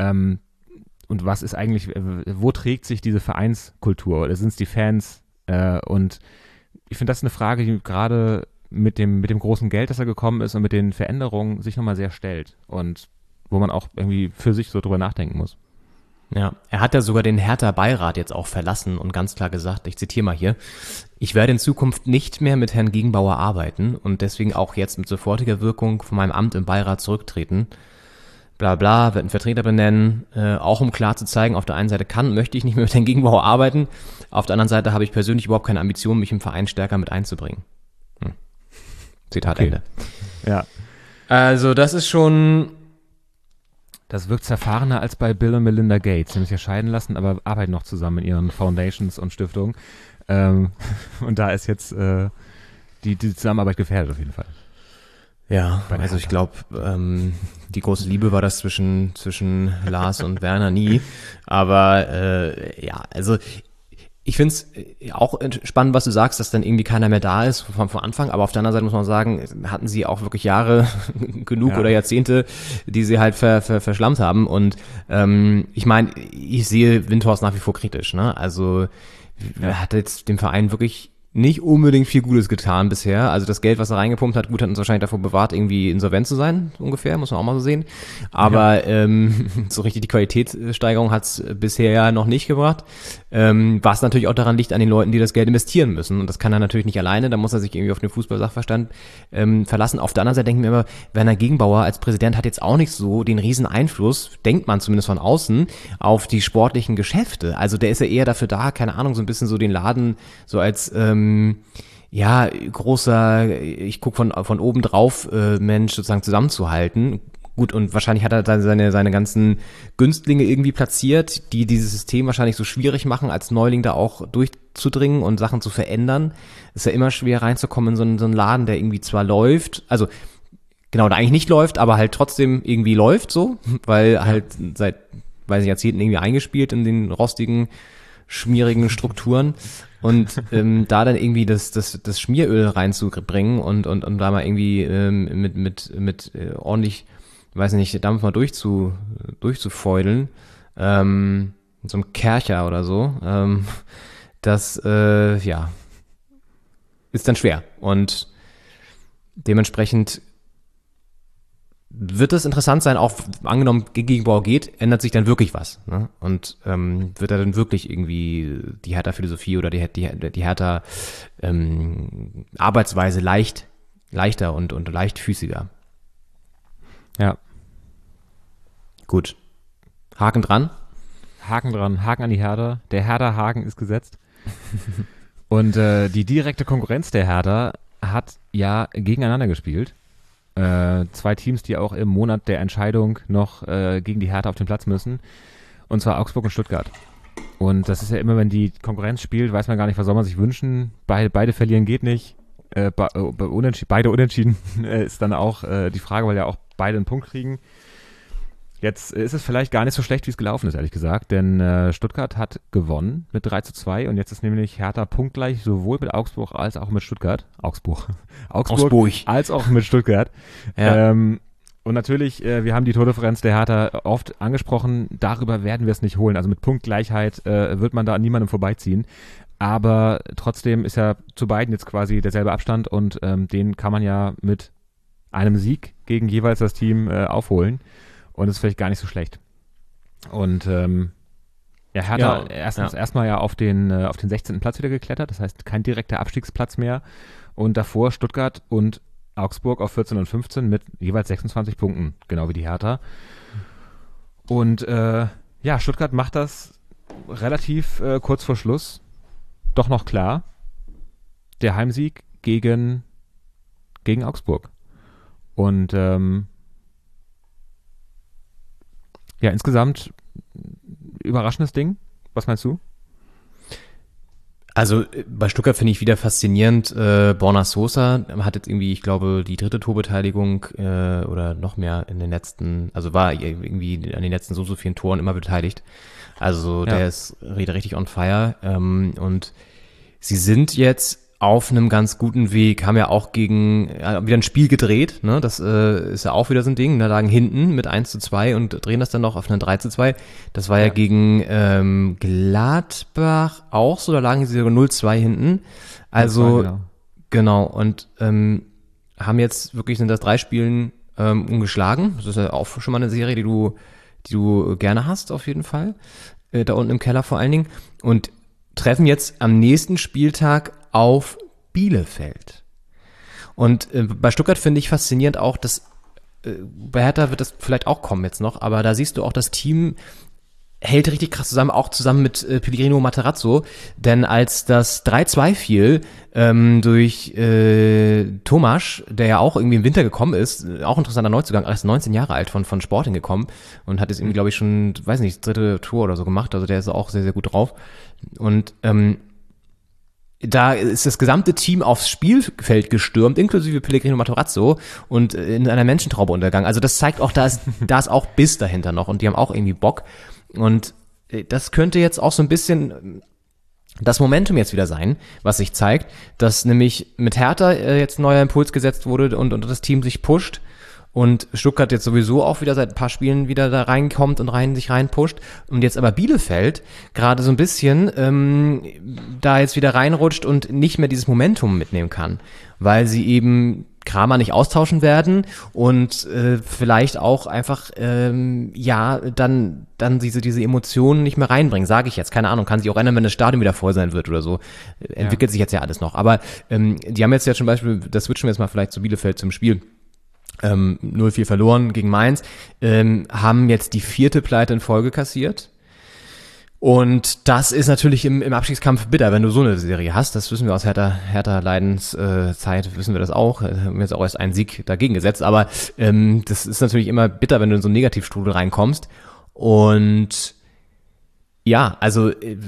und was ist eigentlich, wo trägt sich diese Vereinskultur? Oder sind es die Fans? Und ich finde, das ist eine Frage, die gerade mit dem großen Geld, das da gekommen ist und mit den Veränderungen sich nochmal sehr stellt und wo man auch irgendwie für sich so drüber nachdenken muss. Ja, er hat ja sogar den Hertha-Beirat jetzt auch verlassen und ganz klar gesagt, ich zitiere mal hier, ich werde in Zukunft nicht mehr mit Herrn Gegenbauer arbeiten und deswegen auch jetzt mit sofortiger Wirkung von meinem Amt im Beirat zurücktreten. Bla bla, wird einen Vertreter benennen, auch um klar zu zeigen, auf der einen Seite möchte ich nicht mehr mit Herrn Gegenbauer arbeiten, auf der anderen Seite habe ich persönlich überhaupt keine Ambition, mich im Verein stärker mit einzubringen. Zitat Ende. Ja. Also das ist schon... Das wirkt zerfahrener als bei Bill und Melinda Gates. Die haben sich ja scheiden lassen, aber arbeiten noch zusammen in ihren Foundations und Stiftungen. Und da ist jetzt die Zusammenarbeit gefährdet auf jeden Fall. Ja, also ich glaube, die große Liebe war das zwischen Lars und Werner nie. Aber also ich finde es auch spannend, was du sagst, dass dann irgendwie keiner mehr da ist vom Anfang. Aber auf der anderen Seite muss man sagen, hatten sie auch wirklich Jahre genug oder Jahrzehnte, die sie halt verschlammt haben. Und ich meine, ich sehe Windhorst nach wie vor kritisch. Ne? Also er hat jetzt dem Verein wirklich nicht unbedingt viel Gutes getan bisher. Also das Geld, was er reingepumpt hat, gut, hat uns wahrscheinlich davor bewahrt, irgendwie insolvent zu sein, ungefähr, muss man auch mal so sehen. Aber so richtig die Qualitätssteigerung hat es bisher ja noch nicht gebracht. Was natürlich auch daran liegt an den Leuten, die das Geld investieren müssen. Und das kann er natürlich nicht alleine, da muss er sich irgendwie auf den Fußballsachverstand verlassen. Auf der anderen Seite denken wir immer, Werner Gegenbauer als Präsident hat jetzt auch nicht so den riesen Einfluss, denkt man zumindest von außen, auf die sportlichen Geschäfte. Also der ist ja eher dafür da, keine Ahnung, so ein bisschen so den Laden so als großer, ich guck von oben drauf, Mensch sozusagen zusammenzuhalten. Gut, und wahrscheinlich hat er dann seine ganzen Günstlinge irgendwie platziert, die dieses System wahrscheinlich so schwierig machen, als Neuling da auch durchzudringen und Sachen zu verändern. Ist ja immer schwer reinzukommen in so einen Laden, der irgendwie zwar läuft, also genau, der eigentlich nicht läuft, aber halt trotzdem irgendwie läuft so, weil halt seit, weiß nicht, Jahrzehnten irgendwie eingespielt in den rostigen, schmierigen Strukturen. Und da dann irgendwie das Schmieröl reinzubringen und da mal irgendwie mit ordentlich, weiß nicht, Dampf mal durchzufeudeln, mit so einem Kercher oder so, das ja ist dann schwer. Und dementsprechend wird es interessant sein, auch angenommen Gegenbauer geht, ändert sich dann wirklich was, ne? Und wird er dann wirklich irgendwie die Hertha-Philosophie oder die Hertha Arbeitsweise leichter und leichtfüßiger. Ja. Gut. Haken dran. Haken an die Hertha. Der Hertha-Haken ist gesetzt. Und die direkte Konkurrenz der Hertha hat ja gegeneinander gespielt. 2 Teams, die auch im Monat der Entscheidung noch gegen die Hertha auf den Platz müssen. Und zwar Augsburg und Stuttgart. Und das ist ja immer, wenn die Konkurrenz spielt, weiß man gar nicht, was soll man sich wünschen. Beide verlieren geht nicht. Beide unentschieden ist dann auch die Frage, weil ja auch beide einen Punkt kriegen. Jetzt ist es vielleicht gar nicht so schlecht, wie es gelaufen ist, ehrlich gesagt, denn Stuttgart hat gewonnen mit 3:2 und jetzt ist nämlich Hertha punktgleich sowohl mit Augsburg als auch mit Stuttgart. Augsburg als auch mit Stuttgart. Ja. Und natürlich, wir haben die Tordifferenz der Hertha oft angesprochen, darüber werden wir es nicht holen. Also mit Punktgleichheit wird man da an niemandem vorbeiziehen. Aber trotzdem ist ja zu beiden jetzt quasi derselbe Abstand und den kann man ja mit einem Sieg gegen jeweils das Team aufholen. Und das ist vielleicht gar nicht so schlecht. Und Hertha erstmal ja auf den 16. Platz wieder geklettert, das heißt kein direkter Abstiegsplatz mehr. Und davor Stuttgart und Augsburg auf 14 und 15 mit jeweils 26 Punkten, genau wie die Hertha. Und Stuttgart macht das relativ kurz vor Schluss doch noch klar. Der Heimsieg gegen Augsburg. Und insgesamt überraschendes Ding. Was meinst du? Also bei Stuttgart finde ich wieder faszinierend, Borna Sosa hat jetzt irgendwie, ich glaube, die 3. Torbeteiligung oder noch mehr in den letzten, also war irgendwie an den letzten so vielen Toren immer beteiligt. Also der ist richtig on fire und sie sind jetzt auf einem ganz guten Weg, haben ja auch wieder ein Spiel gedreht, ne? Das ist ja auch wieder so ein Ding, da lagen hinten mit 1:2 und drehen das dann noch auf einen 3:2. Das war ja gegen Gladbach auch so, da lagen sie sogar 0:2 hinten. Also genau und haben jetzt wirklich, sind das 3 Spielen ungeschlagen. Das ist ja auch schon mal eine Serie, die du gerne hast auf jeden Fall, da unten im Keller vor allen Dingen, und treffen jetzt am nächsten Spieltag auf Bielefeld. Und bei Stuttgart finde ich faszinierend auch, dass bei Hertha wird das vielleicht auch kommen jetzt noch, aber da siehst du auch, das Team hält richtig krass zusammen, auch zusammen mit Pellegrino Matarazzo, denn als das 3:2 fiel durch Tomasch, der ja auch irgendwie im Winter gekommen ist, auch interessanter Neuzugang, erst 19 Jahre alt von Sporting gekommen und hat jetzt irgendwie, glaube ich, schon, weiß nicht, das 3. Tor oder so gemacht, also der ist auch sehr, sehr gut drauf. Und da ist das gesamte Team aufs Spielfeld gestürmt, inklusive Pellegrino Matarazzo, und in einer Menschentraube untergegangen. Also das zeigt auch, da ist auch Biss dahinter noch und die haben auch irgendwie Bock. Und das könnte jetzt auch so ein bisschen das Momentum jetzt wieder sein, was sich zeigt, dass nämlich mit Hertha jetzt ein neuer Impuls gesetzt wurde und das Team sich pusht. Und Stuttgart jetzt sowieso auch wieder seit ein paar Spielen wieder da reinkommt und sich reinpusht. Und jetzt aber Bielefeld gerade so ein bisschen da jetzt wieder reinrutscht und nicht mehr dieses Momentum mitnehmen kann, weil sie eben Kramer nicht austauschen werden und vielleicht auch einfach dann diese Emotionen nicht mehr reinbringen, sage ich jetzt. Keine Ahnung, kann sich auch ändern, wenn das Stadion wieder voll sein wird oder so. Entwickelt sich jetzt ja alles noch. Aber die haben jetzt ja zum Beispiel, das switchen wir jetzt mal vielleicht zu Bielefeld zum Spiel, 0:4 verloren gegen Mainz, haben jetzt die 4. Pleite in Folge kassiert Und das ist natürlich im Abstiegskampf bitter, wenn du so eine Serie hast. Das wissen wir aus Hertha-Leidenszeit, wissen wir das auch. Haben jetzt auch erst einen Sieg dagegen gesetzt. Aber das ist natürlich immer bitter, wenn du in so einen Negativstrudel reinkommst. Und ja, also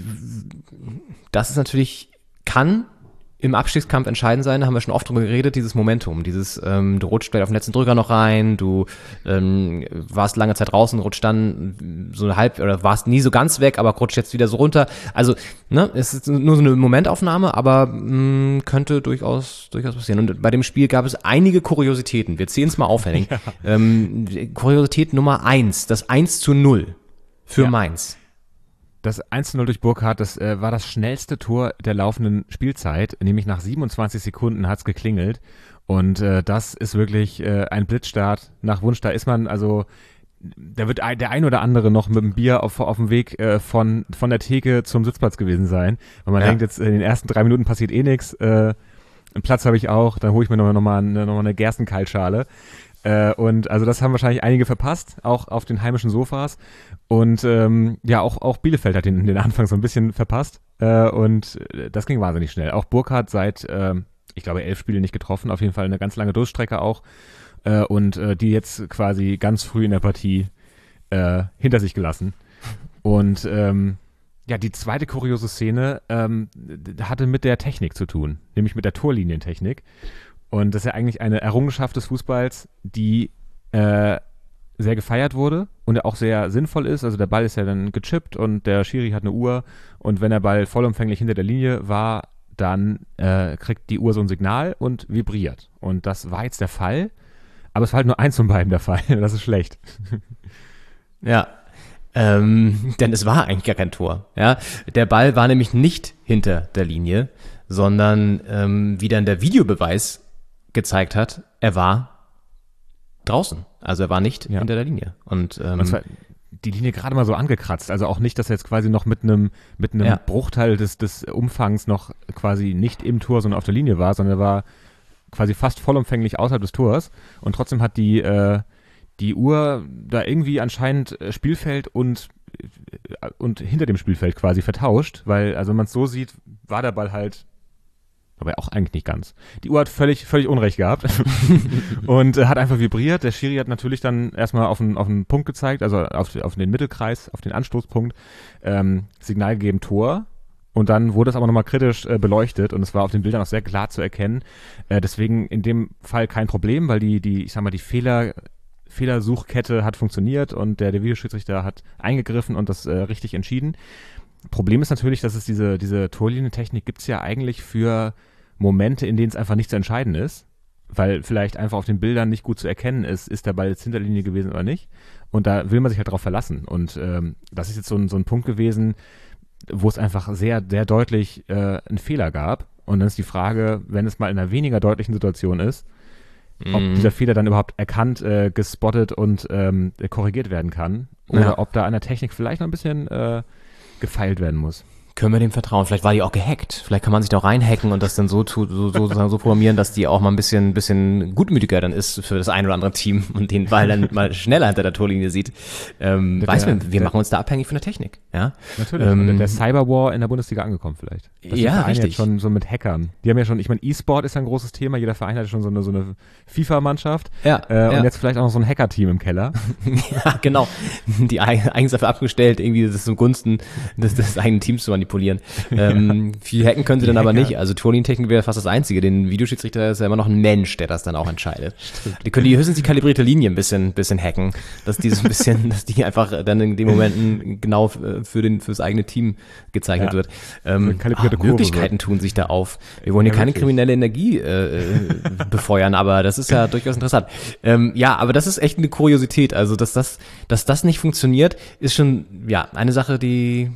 das ist natürlich, kann im Abstiegskampf entscheidend sein, da haben wir schon oft drüber geredet, dieses Momentum, du rutscht vielleicht auf den letzten Drücker noch rein, du warst lange Zeit draußen, rutscht dann so halb, oder warst nie so ganz weg, aber rutscht jetzt wieder so runter. Also, ne, es ist nur so eine Momentaufnahme, aber könnte durchaus passieren. Und bei dem Spiel gab es einige Kuriositäten. Wir zählen es mal auf, Henning. Ja. Kuriosität Nummer 1, das 1:0 für Mainz. Das 1:0 durch Burkhardt, das war das schnellste Tor der laufenden Spielzeit, nämlich nach 27 Sekunden hat's geklingelt und das ist wirklich ein Blitzstart nach Wunsch. Da ist man, also da wird der ein oder andere noch mit dem Bier auf dem Weg von der Theke zum Sitzplatz gewesen sein, weil man denkt jetzt, in den ersten 3 Minuten passiert eh nichts, einen Platz habe ich auch, dann hole ich mir noch mal eine Gerstenkaltschale. Und also das haben wahrscheinlich einige verpasst, auch auf den heimischen Sofas. Und auch Bielefeld hat den Anfang so ein bisschen verpasst. Und das ging wahnsinnig schnell. Auch Burkhardt seit, ich glaube, 11 Spiele nicht getroffen. Auf jeden Fall eine ganz lange Durststrecke auch. Und die jetzt quasi ganz früh in der Partie hinter sich gelassen. Und die zweite kuriose Szene hatte mit der Technik zu tun, nämlich mit der Torlinientechnik. Und das ist ja eigentlich eine Errungenschaft des Fußballs, die sehr gefeiert wurde und auch sehr sinnvoll ist. Also der Ball ist ja dann gechippt und der Schiri hat eine Uhr und wenn der Ball vollumfänglich hinter der Linie war, dann kriegt die Uhr so ein Signal und vibriert. Und das war jetzt der Fall, aber es war halt nur eins von beiden der Fall. Das ist schlecht. Ja, denn es war eigentlich gar kein Tor. Ja, der Ball war nämlich nicht hinter der Linie, sondern wie dann der Videobeweis gezeigt hat, er war draußen. Also er war nicht hinter der Linie. Und zwar die Linie gerade mal so angekratzt. Also auch nicht, dass er jetzt quasi noch mit einem Bruchteil des Umfangs noch quasi nicht im Tor, sondern auf der Linie war, sondern er war quasi fast vollumfänglich außerhalb des Tors. Und trotzdem hat die Uhr da irgendwie anscheinend Spielfeld und hinter dem Spielfeld quasi vertauscht, weil, also wenn man es so sieht, war der Ball halt, aber auch eigentlich nicht ganz. Die Uhr hat völlig Unrecht gehabt und hat einfach vibriert. Der Schiri hat natürlich dann erstmal auf einen Punkt gezeigt, also auf den Mittelkreis, auf den Anstoßpunkt, Signal gegeben, Tor. Und dann wurde es aber nochmal kritisch beleuchtet und es war auf den Bildern auch sehr klar zu erkennen. Deswegen in dem Fall kein Problem, weil die Fehlersuchkette hat funktioniert und der Videoschiedsrichter hat eingegriffen und das richtig entschieden. Problem ist natürlich, dass es diese Torlinientechnik gibt's ja eigentlich für Momente, in denen es einfach nicht zu entscheiden ist, weil vielleicht einfach auf den Bildern nicht gut zu erkennen ist der Ball jetzt hinter der Linie gewesen oder nicht. Und da will man sich halt drauf verlassen. Und das ist jetzt so ein Punkt gewesen, wo es einfach sehr, sehr deutlich einen Fehler gab. Und dann ist die Frage, wenn es mal in einer weniger deutlichen Situation ist, ob dieser Fehler dann überhaupt erkannt, gespottet und korrigiert werden kann. Oder ob da an der Technik vielleicht noch ein bisschen gefeilt werden muss. Können wir dem vertrauen? Vielleicht war die auch gehackt. Vielleicht kann man sich da auch reinhacken und das dann so programmieren, dass die auch mal ein bisschen gutmütiger dann ist für das ein oder andere Team und den Ball dann mal schneller hinter der Torlinie sieht. Wir machen uns da abhängig von der Technik. Ja? Natürlich. Der Cyberwar in der Bundesliga angekommen vielleicht. Das ja, richtig. Jetzt schon so mit Hackern. Die haben ja schon, ich meine, E-Sport ist ja ein großes Thema. Jeder Verein hat ja schon so eine FIFA-Mannschaft. Und jetzt vielleicht auch noch so ein Hacker-Team im Keller. Ja, genau. Die eigens dafür abgestellt, irgendwie das zugunsten des eigenen Teams zu manipulieren. Viel hacken können sie dann aber nicht. Also Torlinientechnik wäre fast das Einzige. Den Videoschiedsrichter ist ja immer noch ein Mensch, der das dann auch entscheidet. Stimmt. Die können höchstens die kalibrierte Linie ein bisschen hacken, dass die so ein bisschen, dass die einfach dann in den Momenten genau fürs eigene Team gezeichnet wird. Möglichkeiten tun sich da auf. Wir wollen hier keine kriminelle Energie befeuern, aber das ist ja durchaus interessant. Aber das ist echt eine Kuriosität. Also dass das nicht funktioniert, ist schon eine Sache, die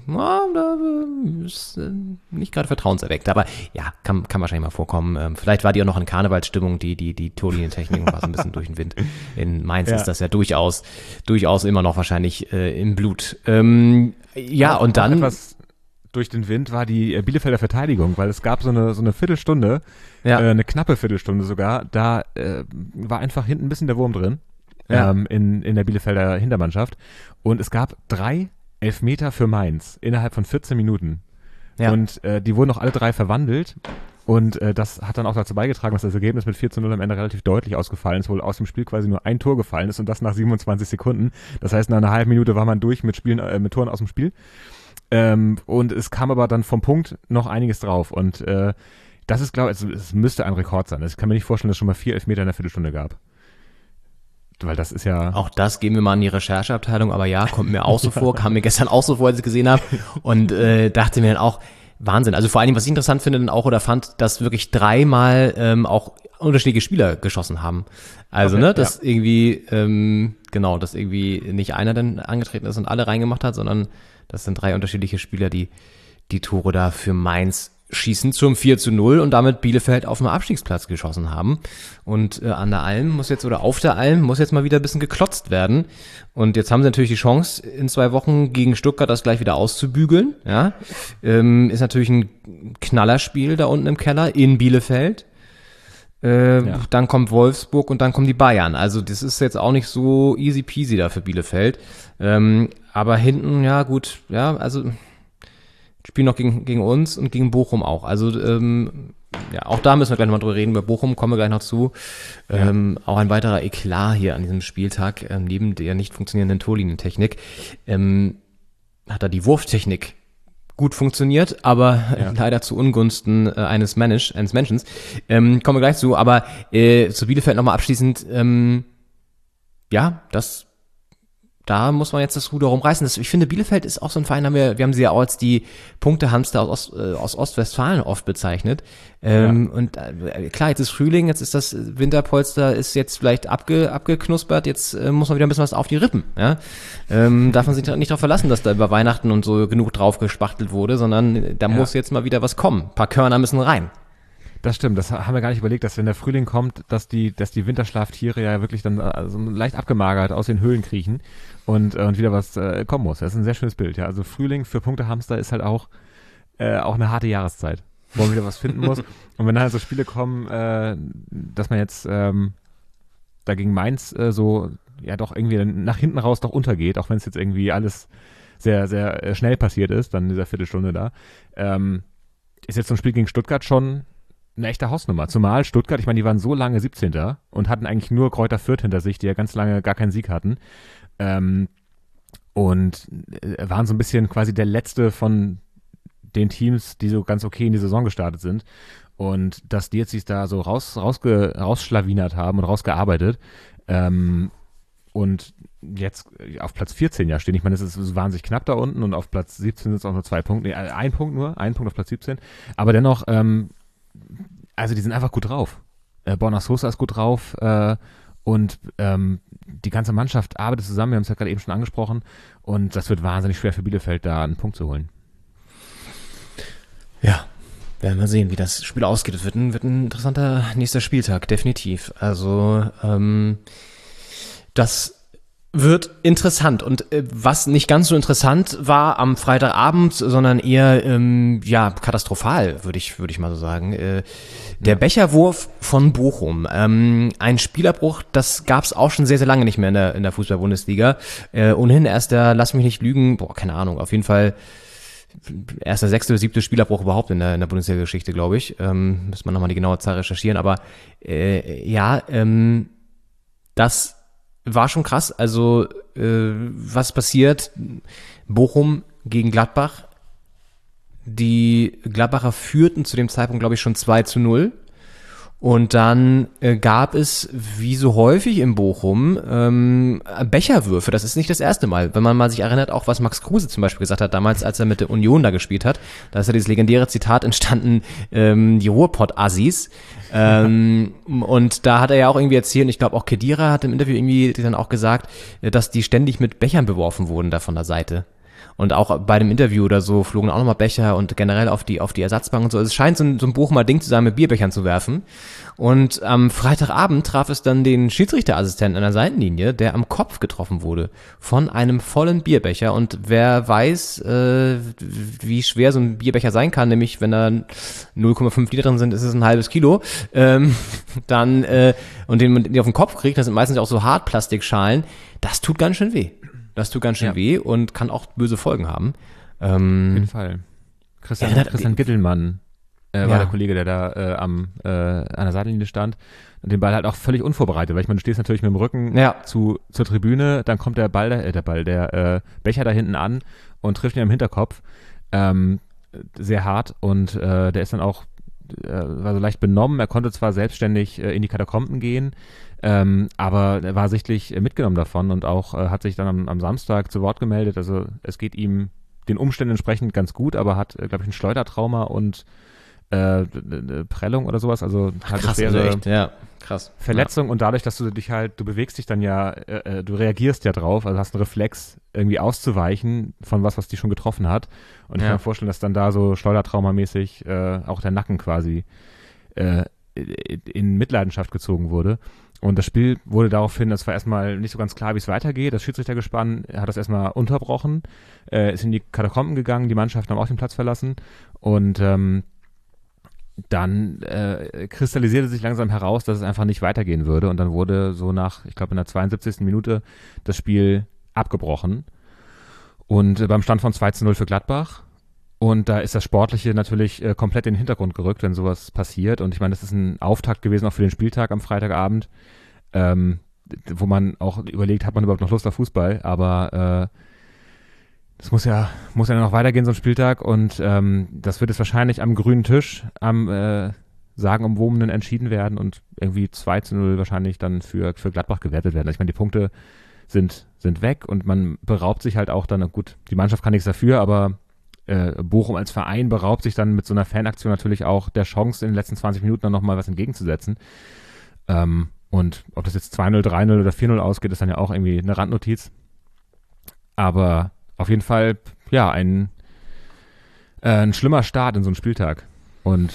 ist nicht gerade vertrauenserweckt, aber ja, kann wahrscheinlich mal vorkommen. Vielleicht war die auch noch in Karnevalsstimmung, die Torlinientechnik war so ein bisschen durch den Wind. In Mainz ist das ja durchaus immer noch wahrscheinlich im Blut. Und dann etwas durch den Wind war die Bielefelder Verteidigung, weil es gab so eine Viertelstunde, eine knappe Viertelstunde sogar, da war einfach hinten ein bisschen der Wurm drin in der Bielefelder Hintermannschaft und es gab 3 Elfmeter für Mainz innerhalb von 14 Minuten. Ja. Und die wurden auch alle 3 verwandelt. Und das hat dann auch dazu beigetragen, dass das Ergebnis mit 4:0 am Ende relativ deutlich ausgefallen ist, wohl aus dem Spiel quasi nur ein Tor gefallen ist und das nach 27 Sekunden. Das heißt, nach einer halben Minute war man durch mit Toren aus dem Spiel. Und es kam aber dann vom Punkt noch einiges drauf. Und das ist, glaube ich, es müsste ein Rekord sein. Ich kann mir nicht vorstellen, dass es schon mal 4 Elfmeter in der Viertelstunde gab. Weil das ist ja... Auch das geben wir mal in die Rechercheabteilung, aber ja, kommt mir auch so vor, kam mir gestern auch so vor, als ich es gesehen habe und dachte mir dann auch, Wahnsinn. Also vor allem, was ich interessant finde dann auch oder fand, dass wirklich 3-mal auch unterschiedliche Spieler geschossen haben. Also Okay, dass irgendwie, genau, dass irgendwie nicht einer dann angetreten ist und alle reingemacht hat, sondern das sind 3 unterschiedliche Spieler, die Tore da für Mainz schießen zum 4:0 und damit Bielefeld auf dem Abstiegsplatz geschossen haben. Und an der Alm auf der Alm muss jetzt mal wieder ein bisschen geklotzt werden. Und jetzt haben sie natürlich die Chance, in 2 Wochen gegen Stuttgart das gleich wieder auszubügeln. Ja, ist natürlich ein Knallerspiel da unten im Keller in Bielefeld. Dann kommt Wolfsburg und dann kommen die Bayern. Also das ist jetzt auch nicht so easy peasy da für Bielefeld. Aber hinten, ja gut, ja, also spielen noch gegen uns und gegen Bochum auch. Also ja, auch da müssen wir gleich nochmal drüber reden. Bei Bochum kommen wir gleich noch zu. Auch ein weiterer Eklat hier an diesem Spieltag, neben der nicht funktionierenden Torlinientechnik, hat da die Wurftechnik gut funktioniert, aber leider zu Ungunsten eines Menschen. Kommen wir gleich zu, aber zu Bielefeld nochmal abschließend, ja, da muss man jetzt das Ruder rumreißen. Ich finde, Bielefeld ist auch so ein Verein, wir haben sie ja auch als die Punktehamster aus Ostwestfalen oft bezeichnet. Und klar, jetzt ist Frühling, jetzt ist das Winterpolster ist jetzt vielleicht abgeknuspert, jetzt muss man wieder ein bisschen was auf die Rippen. Ja? Darf man sich nicht darauf verlassen, dass da über Weihnachten und so genug drauf gespachtelt wurde, sondern da muss jetzt mal wieder was kommen. Ein paar Körner müssen rein. Das stimmt, das haben wir gar nicht überlegt, dass wenn der Frühling kommt, dass die Winterschlaftiere ja wirklich dann so leicht abgemagert aus den Höhlen kriechen und wieder was kommen muss. Das ist ein sehr schönes Bild, ja. Also Frühling für Punktehamster ist halt auch eine harte Jahreszeit, wo man wieder was finden muss. Und wenn dann halt so Spiele kommen, dass man jetzt da gegen Mainz so ja doch irgendwie nach hinten raus doch untergeht, auch wenn es jetzt irgendwie alles sehr, sehr schnell passiert ist, dann in dieser Viertelstunde da, ist jetzt so ein Spiel gegen Stuttgart schon eine echte Hausnummer. Zumal Stuttgart, ich meine, die waren so lange 17. und hatten eigentlich nur Kräuter Fürth hinter sich, die ja ganz lange gar keinen Sieg hatten. Und waren so ein bisschen quasi der letzte von den Teams, die so ganz okay in die Saison gestartet sind. Und dass die jetzt sich da so rausschlawinert haben und rausgearbeitet. Und jetzt auf Platz 14 ja stehen. Ich meine, es ist wahnsinnig knapp da unten und auf Platz 17 sind es auch nur 2 Punkte. Nee, ein Punkt auf Platz 17. Aber dennoch, also die sind einfach gut drauf. Borna Sosa ist gut drauf und die ganze Mannschaft arbeitet zusammen, wir haben es ja gerade eben schon angesprochen und das wird wahnsinnig schwer für Bielefeld, da einen Punkt zu holen. Ja, werden wir sehen, wie das Spiel ausgeht. Es wird ein interessanter nächster Spieltag, definitiv. Also das wird interessant und was nicht ganz so interessant war am Freitagabend, sondern eher katastrophal, würde ich mal so sagen. Der Becherwurf von Bochum, ein Spielerbruch, das gab es auch schon sehr, sehr lange nicht mehr in der Fußball-Bundesliga. Ohnehin erst lass mich nicht lügen, keine Ahnung, auf jeden Fall erst der 6. oder 7. Spielerbruch überhaupt in der Bundesliga-Geschichte, glaube ich. Müssen wir nochmal die genaue Zahl recherchieren, aber das war schon krass. Also was passiert? Bochum gegen Gladbach. Die Gladbacher führten zu dem Zeitpunkt, glaube ich, schon 2:0. Und dann gab es, wie so häufig in Bochum, Becherwürfe. Das ist nicht das erste Mal. Wenn man mal sich erinnert, auch was Max Kruse zum Beispiel gesagt hat, damals, als er mit der Union da gespielt hat, da ist ja dieses legendäre Zitat entstanden, die Ruhrpott-Assis. Und da hat er ja auch irgendwie erzählt, ich glaube auch Khedira hat im Interview irgendwie dann auch gesagt, dass die ständig mit Bechern beworfen wurden da von der Seite. Und auch bei dem Interview oder so flogen auch nochmal Becher und generell auf die Ersatzbank und so. Es scheint so ein Bochumer Ding zu sein, mit Bierbechern zu werfen. Und am Freitagabend traf es dann den Schiedsrichterassistenten an der Seitenlinie, der am Kopf getroffen wurde von einem vollen Bierbecher. Und wer weiß, wie schwer so ein Bierbecher sein kann, nämlich wenn da 0,5 Liter drin sind, ist es ein halbes Kilo. Und den man auf den Kopf kriegt, das sind meistens auch so Hartplastikschalen, das tut ganz schön weh. Das tut ganz schön weh und kann auch böse Folgen haben. Auf jeden Fall. Christian Gittelmann war der Kollege, der da an der Seitenlinie stand und den Ball halt auch völlig unvorbereitet, weil ich meine, du stehst natürlich mit dem Rücken zur Tribüne, dann kommt der Becher da hinten an und trifft ihn am Hinterkopf, sehr hart und der ist dann auch war so leicht benommen, er konnte zwar selbstständig in die Katakomben gehen, aber er war sichtlich mitgenommen davon und auch hat sich dann am Samstag zu Wort gemeldet, also es geht ihm den Umständen entsprechend ganz gut, aber hat, glaube ich, ein Schleudertrauma und Prellung oder sowas, also halt krass, eine schwere krass. Verletzung und dadurch, dass du bewegst dich dann ja, du reagierst ja drauf, also hast einen Reflex, irgendwie auszuweichen von was dich schon getroffen hat und ich kann mir vorstellen, dass dann da so schleudertraumamäßig auch der Nacken quasi in Mitleidenschaft gezogen wurde. Und das Spiel wurde daraufhin, das war erstmal nicht so ganz klar, wie es weitergeht. Das Schiedsrichtergespann hat das erstmal unterbrochen, ist in die Katakomben gegangen, die Mannschaften haben auch den Platz verlassen und dann kristallisierte sich langsam heraus, dass es einfach nicht weitergehen würde und dann wurde so ich glaube in der 72. Minute das Spiel abgebrochen und beim Stand von 2:0 für Gladbach. Und da ist das Sportliche natürlich komplett in den Hintergrund gerückt, wenn sowas passiert. Und ich meine, das ist ein Auftakt gewesen auch für den Spieltag am Freitagabend, wo man auch überlegt, hat man überhaupt noch Lust auf Fußball? Aber das muss ja noch weitergehen, so ein Spieltag. Und das wird jetzt wahrscheinlich am grünen Tisch, am sagenumwobenen entschieden werden und irgendwie 2:0 wahrscheinlich dann für Gladbach gewertet werden. Ich meine, die Punkte sind weg und man beraubt sich halt auch dann, gut, die Mannschaft kann nichts dafür, aber Bochum als Verein beraubt sich dann mit so einer Fanaktion natürlich auch der Chance, in den letzten 20 Minuten dann nochmal was entgegenzusetzen. Und ob das jetzt 2:0, 3:0 oder 4:0 ausgeht, ist dann ja auch irgendwie eine Randnotiz. Aber auf jeden Fall, ja, ein schlimmer Start in so einen Spieltag. Und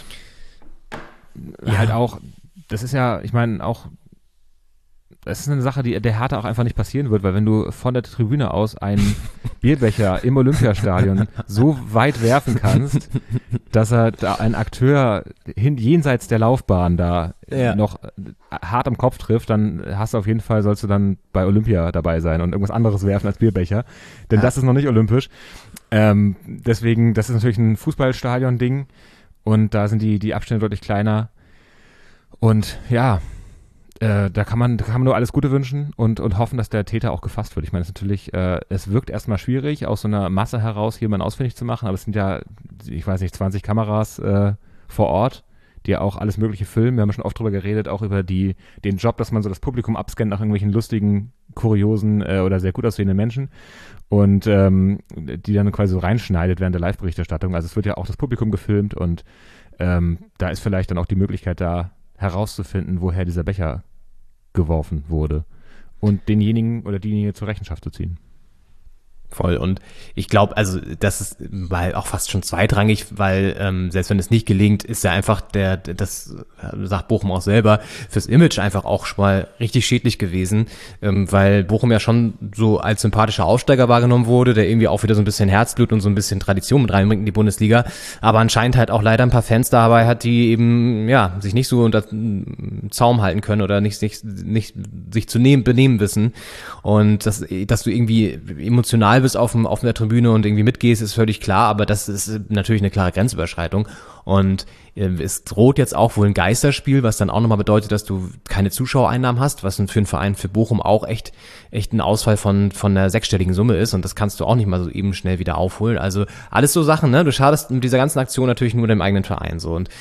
halt auch, das ist ja, ich meine, auch das ist eine Sache, die der Hertha auch einfach nicht passieren wird, weil wenn du von der Tribüne aus einen Bierbecher im Olympiastadion so weit werfen kannst, dass er da einen Akteur jenseits der Laufbahn da noch hart am Kopf trifft, dann sollst du dann bei Olympia dabei sein und irgendwas anderes werfen als Bierbecher, denn das ist noch nicht olympisch. Deswegen, das ist natürlich ein Fußballstadion-Ding und da sind die Abstände deutlich kleiner und ja, da kann man nur alles Gute wünschen und hoffen, dass der Täter auch gefasst wird. Ich meine, es ist natürlich, es wirkt erstmal schwierig, aus so einer Masse heraus jemanden ausfindig zu machen, aber es sind ja, ich weiß nicht, 20 Kameras vor Ort, die ja auch alles Mögliche filmen. Wir haben schon oft drüber geredet, auch über den Job, dass man so das Publikum abscannt nach irgendwelchen lustigen, kuriosen oder sehr gut aussehenden Menschen und die dann quasi so reinschneidet während der Live-Berichterstattung. Also es wird ja auch das Publikum gefilmt und da ist vielleicht dann auch die Möglichkeit da, herauszufinden, woher dieser Becher geworfen wurde und denjenigen oder diejenige zur Rechenschaft zu ziehen. Voll. Und ich glaube, also das ist mal auch fast schon zweitrangig, weil selbst wenn es nicht gelingt, ist ja einfach das sagt Bochum auch selber, fürs Image einfach auch schon mal richtig schädlich gewesen, weil Bochum ja schon so als sympathischer Aufsteiger wahrgenommen wurde, der irgendwie auch wieder so ein bisschen Herzblut und so ein bisschen Tradition mit reinbringt in die Bundesliga, aber anscheinend halt auch leider ein paar Fans dabei hat, die eben sich nicht so unter Zaum halten können oder nicht sich zu benehmen wissen und dass du irgendwie emotional bist auf der Tribüne und irgendwie mitgehst, ist völlig klar, aber das ist natürlich eine klare Grenzüberschreitung und es droht jetzt auch wohl ein Geisterspiel, was dann auch nochmal bedeutet, dass du keine Zuschauereinnahmen hast, was für einen Verein für Bochum auch echt ein Ausfall von einer sechsstelligen Summe ist und das kannst du auch nicht mal so eben schnell wieder aufholen, also alles so Sachen, ne, du schadest mit dieser ganzen Aktion natürlich nur dem eigenen Verein so und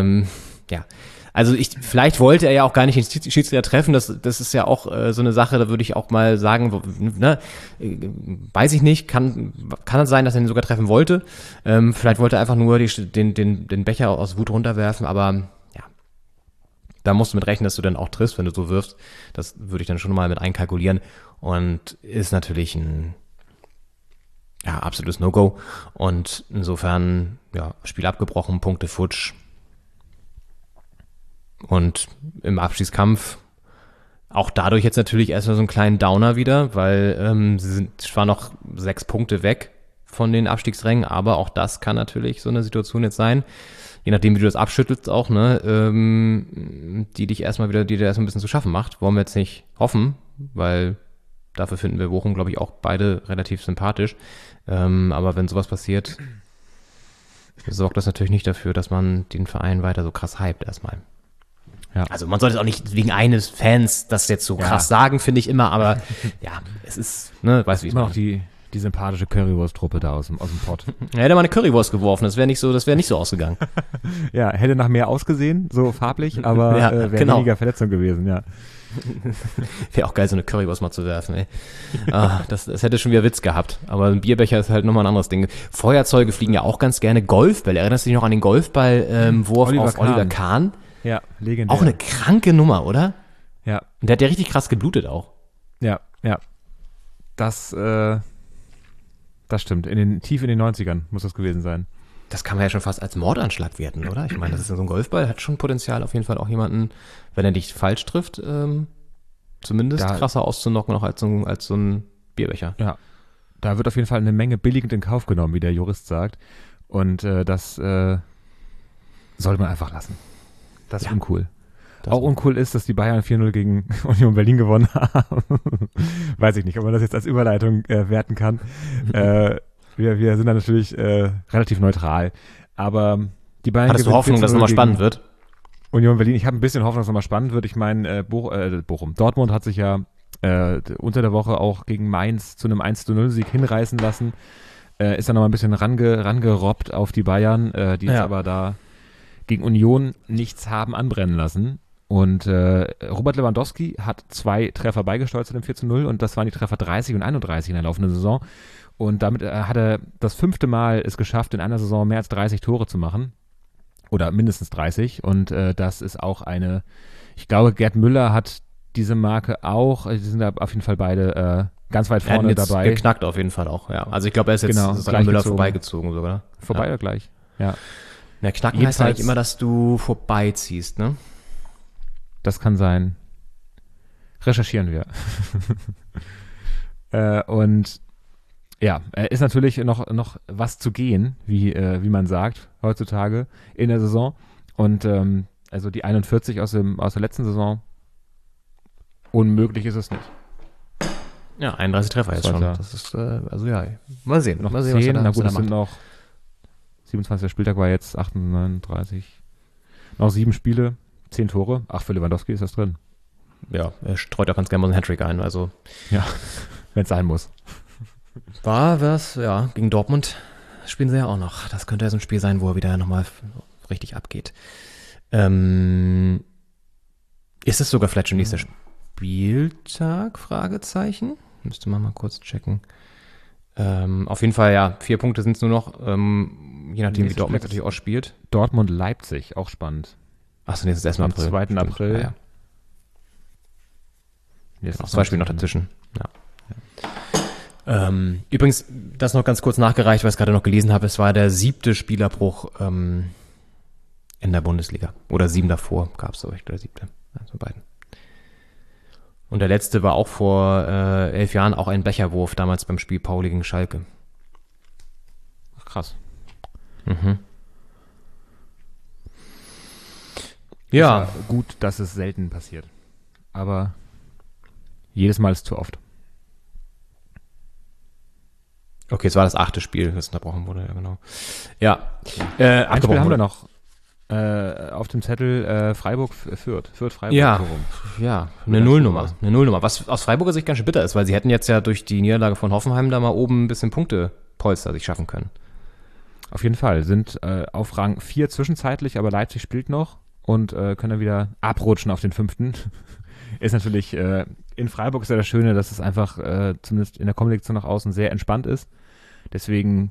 also vielleicht wollte er ja auch gar nicht den Schiedsrichter treffen, das ist ja auch so eine Sache, da würde ich auch mal sagen, ne, weiß ich nicht, kann es sein, dass er ihn sogar treffen wollte, vielleicht wollte er einfach nur den Becher aus Wut runterwerfen, aber ja, da musst du mit rechnen, dass du dann auch triffst, wenn du so wirfst, das würde ich dann schon mal mit einkalkulieren und ist natürlich ein absolutes No-Go und insofern, Spiel abgebrochen, Punkte futsch. Und im Abstiegskampf auch dadurch jetzt natürlich erstmal so einen kleinen Downer wieder, weil sie sind zwar noch 6 Punkte weg von den Abstiegsrängen, aber auch das kann natürlich so eine Situation jetzt sein, je nachdem wie du das abschüttelst auch, ne, die dir erstmal ein bisschen zu schaffen macht. Wollen wir jetzt nicht hoffen, weil Dafür finden wir Bochum, glaube ich, auch beide relativ sympathisch. Aber wenn sowas passiert, sorgt das natürlich nicht dafür, dass man den Verein weiter so krass hypt erstmal. Ja. Also man sollte auch nicht wegen eines Fans das jetzt so krass sagen, finde ich immer, aber ja, es ist, ne, weißt du, wie es Immer macht. noch die sympathische Currywurst-Truppe da aus dem Pott. Er hätte mal eine Currywurst geworfen, das wäre nicht so ausgegangen. Ja, hätte nach mehr ausgesehen, so farblich, aber Ja, wäre genau. weniger Verletzung gewesen, ja. Wäre auch geil, so eine Currywurst mal zu werfen, ey. Das hätte schon wieder Witz gehabt. Aber ein Bierbecher ist halt nochmal ein anderes Ding. Feuerzeuge fliegen ja auch ganz gerne. Golfbälle, erinnerst du dich noch an den Golfball-Wurf auf Oliver Kahn? Ja, legendär. Auch eine kranke Nummer, oder? Ja, Und der hat ja richtig krass geblutet auch. ja. Das stimmt. Tief in den 90ern muss das gewesen sein. Das kann man ja schon fast als Mordanschlag werten, oder? Ich meine, das ist ja so ein Golfball, hat schon Potenzial, auf jeden Fall auch jemanden, wenn er dich falsch trifft, zumindest krasser auszunocken noch als so ein Bierbecher. Ja, da wird auf jeden Fall eine Menge billigend in Kauf genommen, wie der Jurist sagt. Und das sollte man einfach lassen. Das ist uncool. Auch uncool ist, dass die Bayern 4-0 gegen Union Berlin gewonnen haben. Weiß ich nicht, ob man das jetzt als Überleitung werten kann. Wir sind da natürlich relativ neutral. Aber die Bayern Hattest du Hoffnung, dass es nochmal spannend wird? Union Berlin. Ich habe ein bisschen Hoffnung, dass es nochmal spannend wird. Ich meine, Bochum. Dortmund hat sich ja unter der Woche auch gegen Mainz zu einem 1-0-Sieg hinreißen lassen. Ist dann nochmal ein bisschen rangerobbt auf die Bayern, die jetzt aber da gegen Union nichts haben anbrennen lassen. Und Robert Lewandowski hat 2 Treffer beigesteuert zu dem 4-0 und das waren die Treffer 30 und 31 in der laufenden Saison. Und damit hat er das 5. Mal es geschafft, in einer Saison mehr als 30 Tore zu machen. Oder mindestens 30. Und das ist auch ich glaube, Gerd Müller hat diese Marke auch, die sind da auf jeden Fall beide ganz weit vorne jetzt dabei. Geknackt auf jeden Fall auch, ja. Also ich glaube, er ist jetzt an Müller vorbeigezogen sogar. Vorbei oder gleich? Ja. Ja, knacken heißt eigentlich immer, dass du vorbeiziehst, ne? Das kann sein. Recherchieren wir. Und ja, ist natürlich noch was zu gehen, wie man sagt, heutzutage in der Saison. Und also die 41 aus der letzten Saison, unmöglich ist es nicht. Ja, 31 Treffer jetzt schon. Das ist, also ja, mal sehen. Noch mal 10, sehen, na gut, es sind noch 27. Spieltag war jetzt 38, noch 7 Spiele, 10 Tore. Ach, für Lewandowski ist das drin. Ja, er streut auch ganz gerne mal einen Hattrick ein, also. Ja, wenn es sein muss. War was, ja, gegen Dortmund spielen sie ja auch noch. Das könnte ja so ein Spiel sein, wo er wieder nochmal richtig abgeht. Ist es sogar vielleicht schon nächster Spieltag? Fragezeichen. Müsste man mal kurz checken. Auf jeden Fall, ja, 4 Punkte sind es nur noch, je nachdem, wie Dortmund natürlich auch spielt. Dortmund-Leipzig, auch spannend. Achso, nee, das ist erst im April. Am 2. April. Ja. Jetzt noch 2 Spiele noch dazwischen. Ja. Übrigens, das noch ganz kurz nachgereicht, weil ich es gerade noch gelesen habe, es war der 7. Spielerbruch in der Bundesliga. Oder 7 davor gab es, glaube ich, der 7. Also beiden. Und der letzte war auch vor 11 Jahren auch ein Becherwurf, damals beim Spiel Pauli gegen Schalke. Ach, krass. Mhm. Ja. Ist ja gut, dass es selten passiert. Aber jedes Mal ist zu oft. Okay, es war das 8. Spiel, das unterbrochen wurde, ja genau. Ja, ein Spiel haben wir noch auf dem Zettel, Freiburg-Fürth. Fürth-Freiburg. Ja, eine Nullnummer. Eine Nullnummer. Was aus Freiburger Sicht ganz schön bitter ist, weil sie hätten jetzt ja durch die Niederlage von Hoffenheim da mal oben ein bisschen Punktepolster sich schaffen können. Auf jeden Fall. Sind auf Rang 4 zwischenzeitlich, aber Leipzig spielt noch und können dann wieder abrutschen auf den 5. Ist natürlich, in Freiburg ist ja das Schöne, dass es einfach zumindest in der Kombination nach außen sehr entspannt ist. Deswegen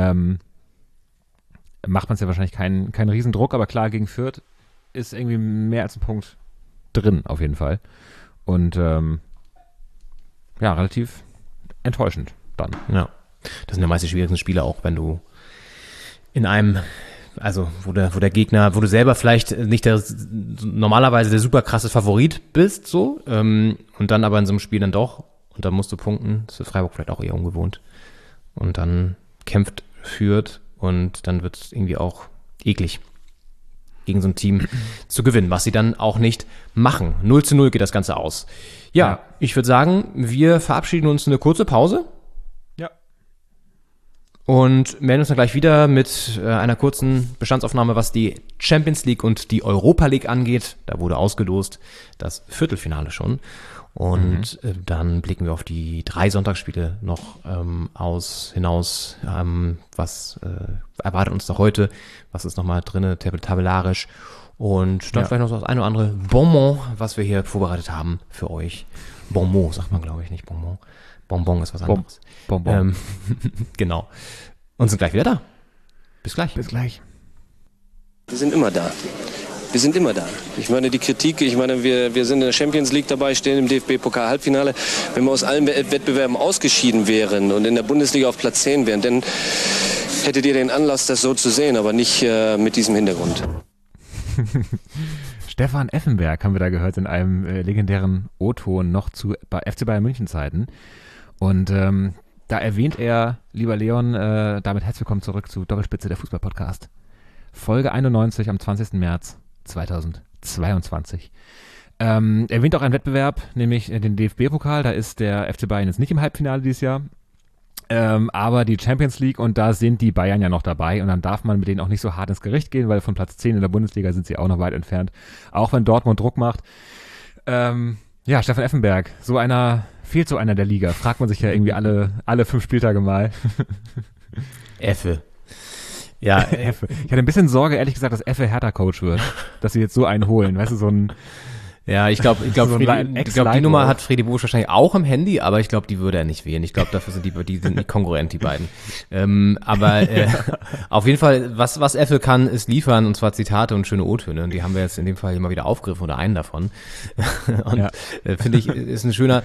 macht man es ja wahrscheinlich keinen Riesendruck, aber klar, gegen Fürth ist irgendwie mehr als ein Punkt drin, auf jeden Fall. Und ja, relativ enttäuschend dann. Ja, das sind ja meist die schwierigsten Spiele auch, wenn du in einem, also wo der Gegner, wo du selber vielleicht nicht normalerweise der super krasse Favorit bist, so, und dann aber in so einem Spiel dann doch, und dann musst du punkten, das ist für Freiburg vielleicht auch eher ungewohnt. Und dann kämpft Fürth und dann wird es irgendwie auch eklig. gegen so ein Team zu gewinnen, was sie dann auch nicht machen. 0:0 geht das Ganze aus. Ja, ich würde sagen, wir verabschieden uns eine kurze Pause. Ja. Und melden uns dann gleich wieder mit einer kurzen Bestandsaufnahme, was die Champions League und die Europa League angeht. Da wurde ausgelost das Viertelfinale schon. Und dann blicken wir auf die 3 Sonntagsspiele noch hinaus. Was erwartet uns da heute? Was ist nochmal drin, tabellarisch? Und dann vielleicht noch das eine oder andere Bonbon, was wir hier vorbereitet haben für euch. Bonbon sagt man, glaube ich, nicht Bonbon. Bonbon ist was anderes. Bonbon. Genau. Und sind gleich wieder da. Bis gleich. Bis gleich. Wir sind immer da. Wir sind immer da. Ich meine, die Kritik, wir sind in der Champions League dabei, stehen im DFB-Pokal-Halbfinale. Wenn wir aus allen Wettbewerben ausgeschieden wären und in der Bundesliga auf Platz 10 wären, dann hättet ihr den Anlass, das so zu sehen, aber nicht mit diesem Hintergrund. Stefan Effenberg haben wir da gehört in einem legendären O-Ton noch zu FC Bayern München Zeiten. Und da erwähnt er, lieber Leon, damit herzlich willkommen zurück zu Doppelspitze, der Fußball-Podcast. Folge 91 am 20. März 2022. Erwähnt auch einen Wettbewerb, nämlich den DFB-Pokal. Da ist der FC Bayern jetzt nicht im Halbfinale dieses Jahr. Aber die Champions League, und da sind die Bayern ja noch dabei, und dann darf man mit denen auch nicht so hart ins Gericht gehen, weil von Platz 10 in der Bundesliga sind sie auch noch weit entfernt, auch wenn Dortmund Druck macht. Ja, Stefan Effenberg, fehlt so einer der Liga, fragt man sich ja irgendwie alle 5 Spieltage mal. Effe. Ja, Effe. Ich hatte ein bisschen Sorge, ehrlich gesagt, dass Effe Hertha-Coach wird, dass sie jetzt so einen holen, weißt du, so ein... Ja, ich glaube, so die Nummer hat Freddy Bobic wahrscheinlich auch im Handy, aber ich glaube, die würde er nicht wählen. Ich glaube, dafür sind die sind nicht konkurrent, die beiden. Auf jeden Fall, was Effe kann, ist liefern, und zwar Zitate und schöne O-Töne. Und die haben wir jetzt in dem Fall immer wieder aufgegriffen, oder einen davon. Und finde ich, ist ein schöner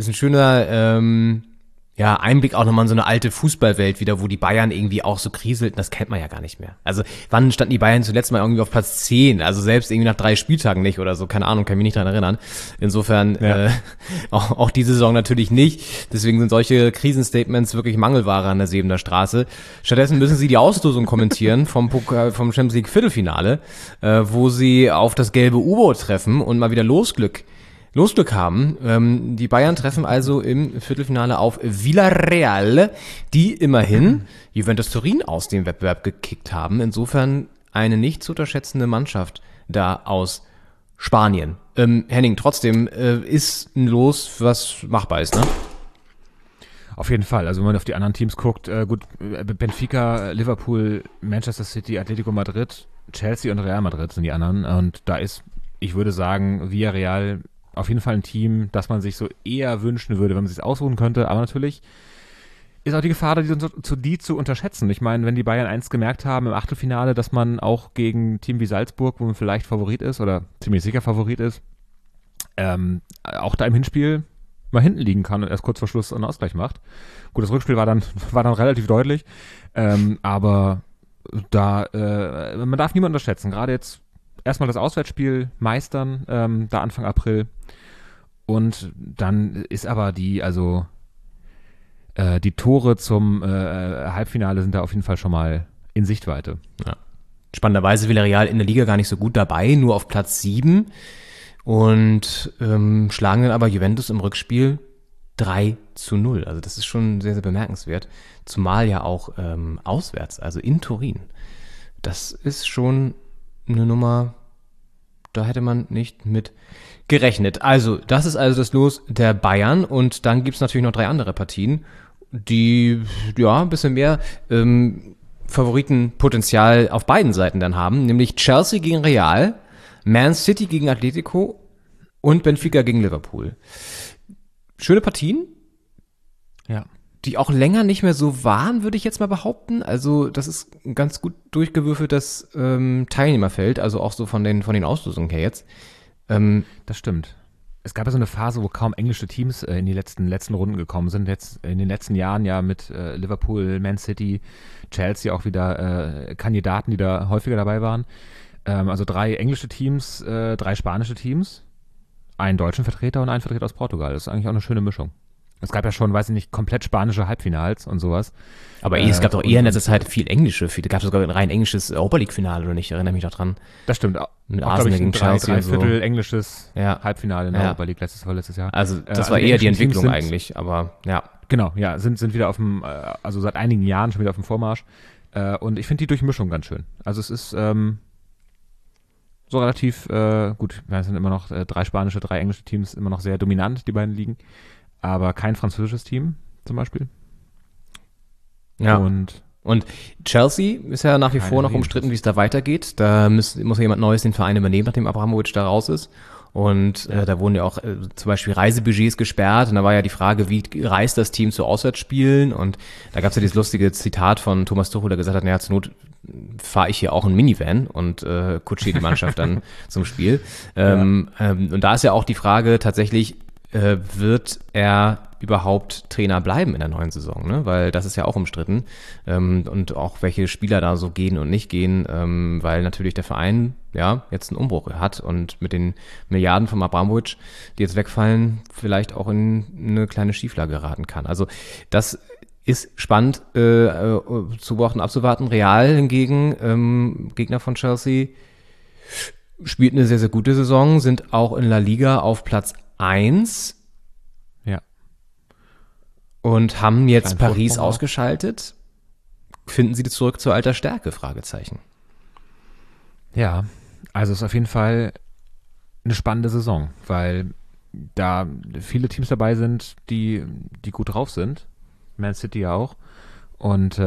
Einblick auch nochmal in so eine alte Fußballwelt wieder, wo die Bayern irgendwie auch so kriselten, das kennt man ja gar nicht mehr. Also wann standen die Bayern zuletzt mal irgendwie auf Platz 10? Also selbst irgendwie nach 3 Spieltagen nicht oder so, keine Ahnung, kann mich nicht dran erinnern. Insofern auch diese Saison natürlich nicht. Deswegen sind solche Krisenstatements wirklich Mangelware an der Sebener Straße. Stattdessen müssen sie die Auslosung kommentieren vom Champions League Viertelfinale, wo sie auf das gelbe U-Boot treffen und mal wieder Losglück haben. Die Bayern treffen also im Viertelfinale auf Villarreal, die immerhin Juventus Turin aus dem Wettbewerb gekickt haben. Insofern eine nicht zu unterschätzende Mannschaft da aus Spanien. Henning, trotzdem ist ein Los, was machbar ist, ne? Auf jeden Fall. Also wenn man auf die anderen Teams guckt, Benfica, Liverpool, Manchester City, Atletico Madrid, Chelsea und Real Madrid sind die anderen. Und da ist, ich würde sagen, Villarreal auf jeden Fall ein Team, das man sich so eher wünschen würde, wenn man sich ausruhen könnte. Aber natürlich ist auch die Gefahr, die zu unterschätzen. Ich meine, wenn die Bayern eins gemerkt haben im Achtelfinale, dass man auch gegen ein Team wie Salzburg, wo man vielleicht Favorit ist oder ziemlich sicher Favorit ist, auch da im Hinspiel mal hinten liegen kann und erst kurz vor Schluss einen Ausgleich macht. Gut, das Rückspiel war dann relativ deutlich, aber man darf niemanden unterschätzen. Gerade jetzt erstmal das Auswärtsspiel meistern, da Anfang April. Und dann ist aber die Tore zum Halbfinale sind da auf jeden Fall schon mal in Sichtweite. Ja. Spannenderweise Villarreal in der Liga gar nicht so gut dabei, nur auf Platz 7 und schlagen dann aber Juventus im Rückspiel 3:0. Also das ist schon sehr, sehr bemerkenswert. Zumal ja auch auswärts, also in Turin. Das ist schon eine Nummer, da hätte man nicht mit gerechnet. Also, das ist also das Los der Bayern, und dann gibt's natürlich noch 3 andere Partien, die ja ein bisschen mehr Favoritenpotenzial auf beiden Seiten dann haben, nämlich Chelsea gegen Real, Man City gegen Atletico und Benfica gegen Liverpool. Schöne Partien. Ja. Die auch länger nicht mehr so waren, würde ich jetzt mal behaupten. Also das ist ein ganz gut durchgewürfeltes Teilnehmerfeld, also auch so von den Auslosungen her jetzt. Das stimmt. Es gab ja so eine Phase, wo kaum englische Teams in die letzten Runden gekommen sind. Jetzt in den letzten Jahren ja mit Liverpool, Man City, Chelsea auch wieder Kandidaten, die da häufiger dabei waren. Also 3 englische Teams, 3 spanische Teams, einen deutschen Vertreter und einen Vertreter aus Portugal. Das ist eigentlich auch eine schöne Mischung. Es gab ja schon, weiß ich nicht, komplett spanische Halbfinals und sowas. Aber es gab doch eher in letzter Zeit viel englische. Da gab es sogar ein rein englisches Europa League-Finale, oder nicht? Ich erinnere mich noch dran. Das stimmt. Mit auch, Arsenal ich, gegen Chelsea und so. Dreiviertel englisches Ja. Halbfinale in der Europa League letztes Jahr. Also das war eher die Entwicklung eigentlich, aber ja. Genau, ja, sind wieder auf dem, also seit einigen Jahren schon wieder auf dem Vormarsch. Und ich finde die Durchmischung ganz schön. Also es ist so relativ gut. Es sind immer noch 3 spanische, 3 englische Teams, immer noch sehr dominant, die beiden Ligen. Aber kein französisches Team zum Beispiel. Ja. Und Chelsea ist ja nach wie vor noch umstritten, wie es da weitergeht. Da muss jemand Neues den Verein übernehmen, nachdem Abramovich da raus ist. Und da wurden ja auch zum Beispiel Reisebudgets gesperrt. Und da war ja die Frage, wie reist das Team zu Auswärtsspielen? Und da gab es ja dieses lustige Zitat von Thomas Tuchel, der gesagt hat, naja, zur Not fahre ich hier auch ein Minivan und kutschiere die Mannschaft dann zum Spiel. Und da ist ja auch die Frage tatsächlich, wird er überhaupt Trainer bleiben in der neuen Saison, ne? Weil das ist ja auch umstritten, und auch welche Spieler da so gehen und nicht gehen, weil natürlich der Verein ja jetzt einen Umbruch hat und mit den Milliarden von Abramovich, die jetzt wegfallen, vielleicht auch in eine kleine Schieflage geraten kann. Also das ist spannend zu beobachten, abzuwarten. Real hingegen, Gegner von Chelsea, spielt eine sehr, sehr gute Saison, sind auch in La Liga auf Platz 1. Ja. Und haben jetzt Paris ausgeschaltet. Finden Sie zurück zur alter Stärke? Fragezeichen. Ja, also es ist auf jeden Fall eine spannende Saison, weil da viele Teams dabei sind, die gut drauf sind. Man City ja auch. Und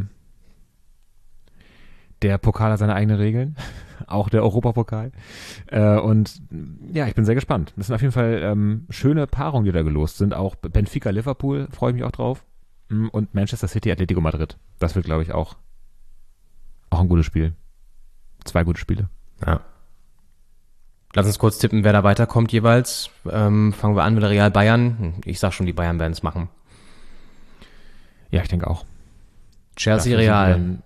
der Pokal hat seine eigenen Regeln. Auch der Europapokal. Und ja, ich bin sehr gespannt. Das sind auf jeden Fall schöne Paarungen, die da gelost sind. Auch Benfica, Liverpool, freue ich mich auch drauf. Und Manchester City, Atletico Madrid. Das wird, glaube ich, auch ein gutes Spiel. 2 gute Spiele. Ja. Lass uns kurz tippen, wer da weiterkommt jeweils. Fangen wir an mit Real Bayern. Ich sag schon, die Bayern werden es machen. Ja, ich denke auch. Chelsea Real.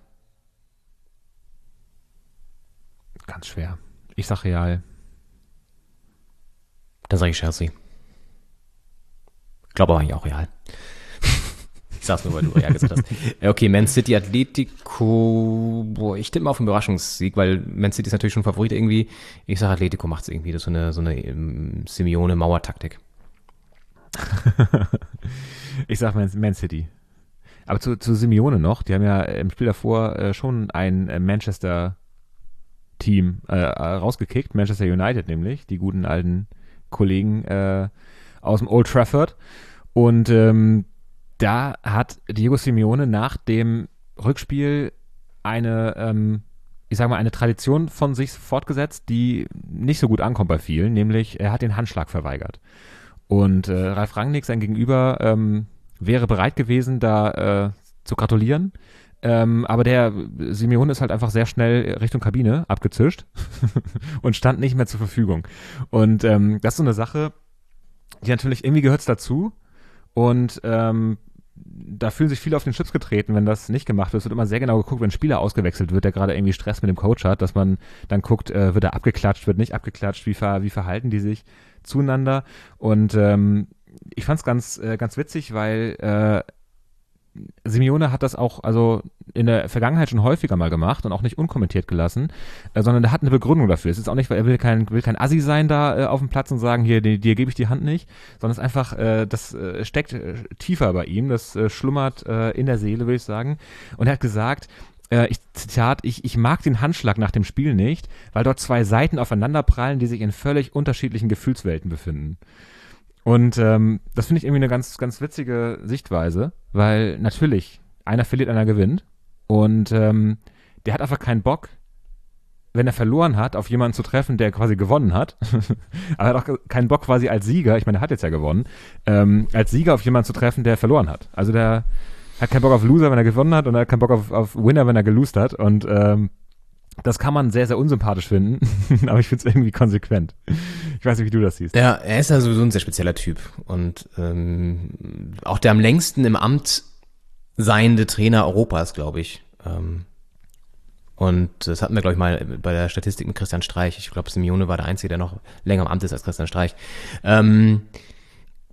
Ganz schwer. Ich sag Real. Dann sage ich Chelsea. Ich glaube aber eigentlich auch Real. Ich sag's nur, weil du Real gesagt hast. Okay, Man City, Atletico. Boah, ich tippe mal auf einen Überraschungssieg, weil Man City ist natürlich schon Favorit irgendwie. Ich sage Atletico macht's irgendwie. Das ist so eine Simeone-Mauer-Taktik. Ich sag Man City. Aber zu Simeone noch. Die haben ja im Spiel davor schon ein Manchester Team rausgekickt, Manchester United nämlich, die guten alten Kollegen aus dem Old Trafford. Und da hat Diego Simeone nach dem Rückspiel eine Tradition von sich fortgesetzt, die nicht so gut ankommt bei vielen, nämlich er hat den Handschlag verweigert. Und Ralf Rangnick, sein Gegenüber, wäre bereit gewesen, da zu gratulieren. Aber der Simeone ist halt einfach sehr schnell Richtung Kabine abgezischt und stand nicht mehr zur Verfügung. Und das ist so eine Sache, die natürlich irgendwie gehört dazu. Und da fühlen sich viele auf den Chips getreten, wenn das nicht gemacht wird. Es wird immer sehr genau geguckt, wenn ein Spieler ausgewechselt wird, der gerade irgendwie Stress mit dem Coach hat, dass man dann guckt, wird er abgeklatscht, wird nicht abgeklatscht, wie verhalten die sich zueinander. Und ich fand es ganz witzig, weil Simeone hat das auch also in der Vergangenheit schon häufiger mal gemacht und auch nicht unkommentiert gelassen, sondern er hat eine Begründung dafür. Es ist auch nicht, weil er will kein Assi sein da auf dem Platz und sagen, hier, dir gebe ich die Hand nicht, sondern es ist einfach, das steckt tiefer bei ihm, das schlummert in der Seele, würde ich sagen. Und er hat gesagt, Zitat, ich mag den Handschlag nach dem Spiel nicht, weil dort 2 Seiten aufeinanderprallen, die sich in völlig unterschiedlichen Gefühlswelten befinden. Und das finde ich irgendwie eine ganz, ganz witzige Sichtweise, weil natürlich einer verliert, einer gewinnt. Und der hat einfach keinen Bock, wenn er verloren hat, auf jemanden zu treffen, der quasi gewonnen hat. Aber er hat auch keinen Bock quasi als Sieger, ich meine, er hat jetzt ja gewonnen, als Sieger auf jemanden zu treffen, der verloren hat. Also der hat keinen Bock auf Loser, wenn er gewonnen hat, und er hat keinen Bock auf Winner, wenn er gelost hat. Und das kann man sehr, sehr unsympathisch finden, aber ich finde es irgendwie konsequent. Ich weiß nicht, wie du das siehst. Ja, er ist ja sowieso ein sehr spezieller Typ und auch der am längsten im Amt seiende Trainer Europas, glaube ich. Und das hatten wir, glaube ich, mal bei der Statistik mit Christian Streich. Ich glaube, Simeone war der Einzige, der noch länger im Amt ist als Christian Streich.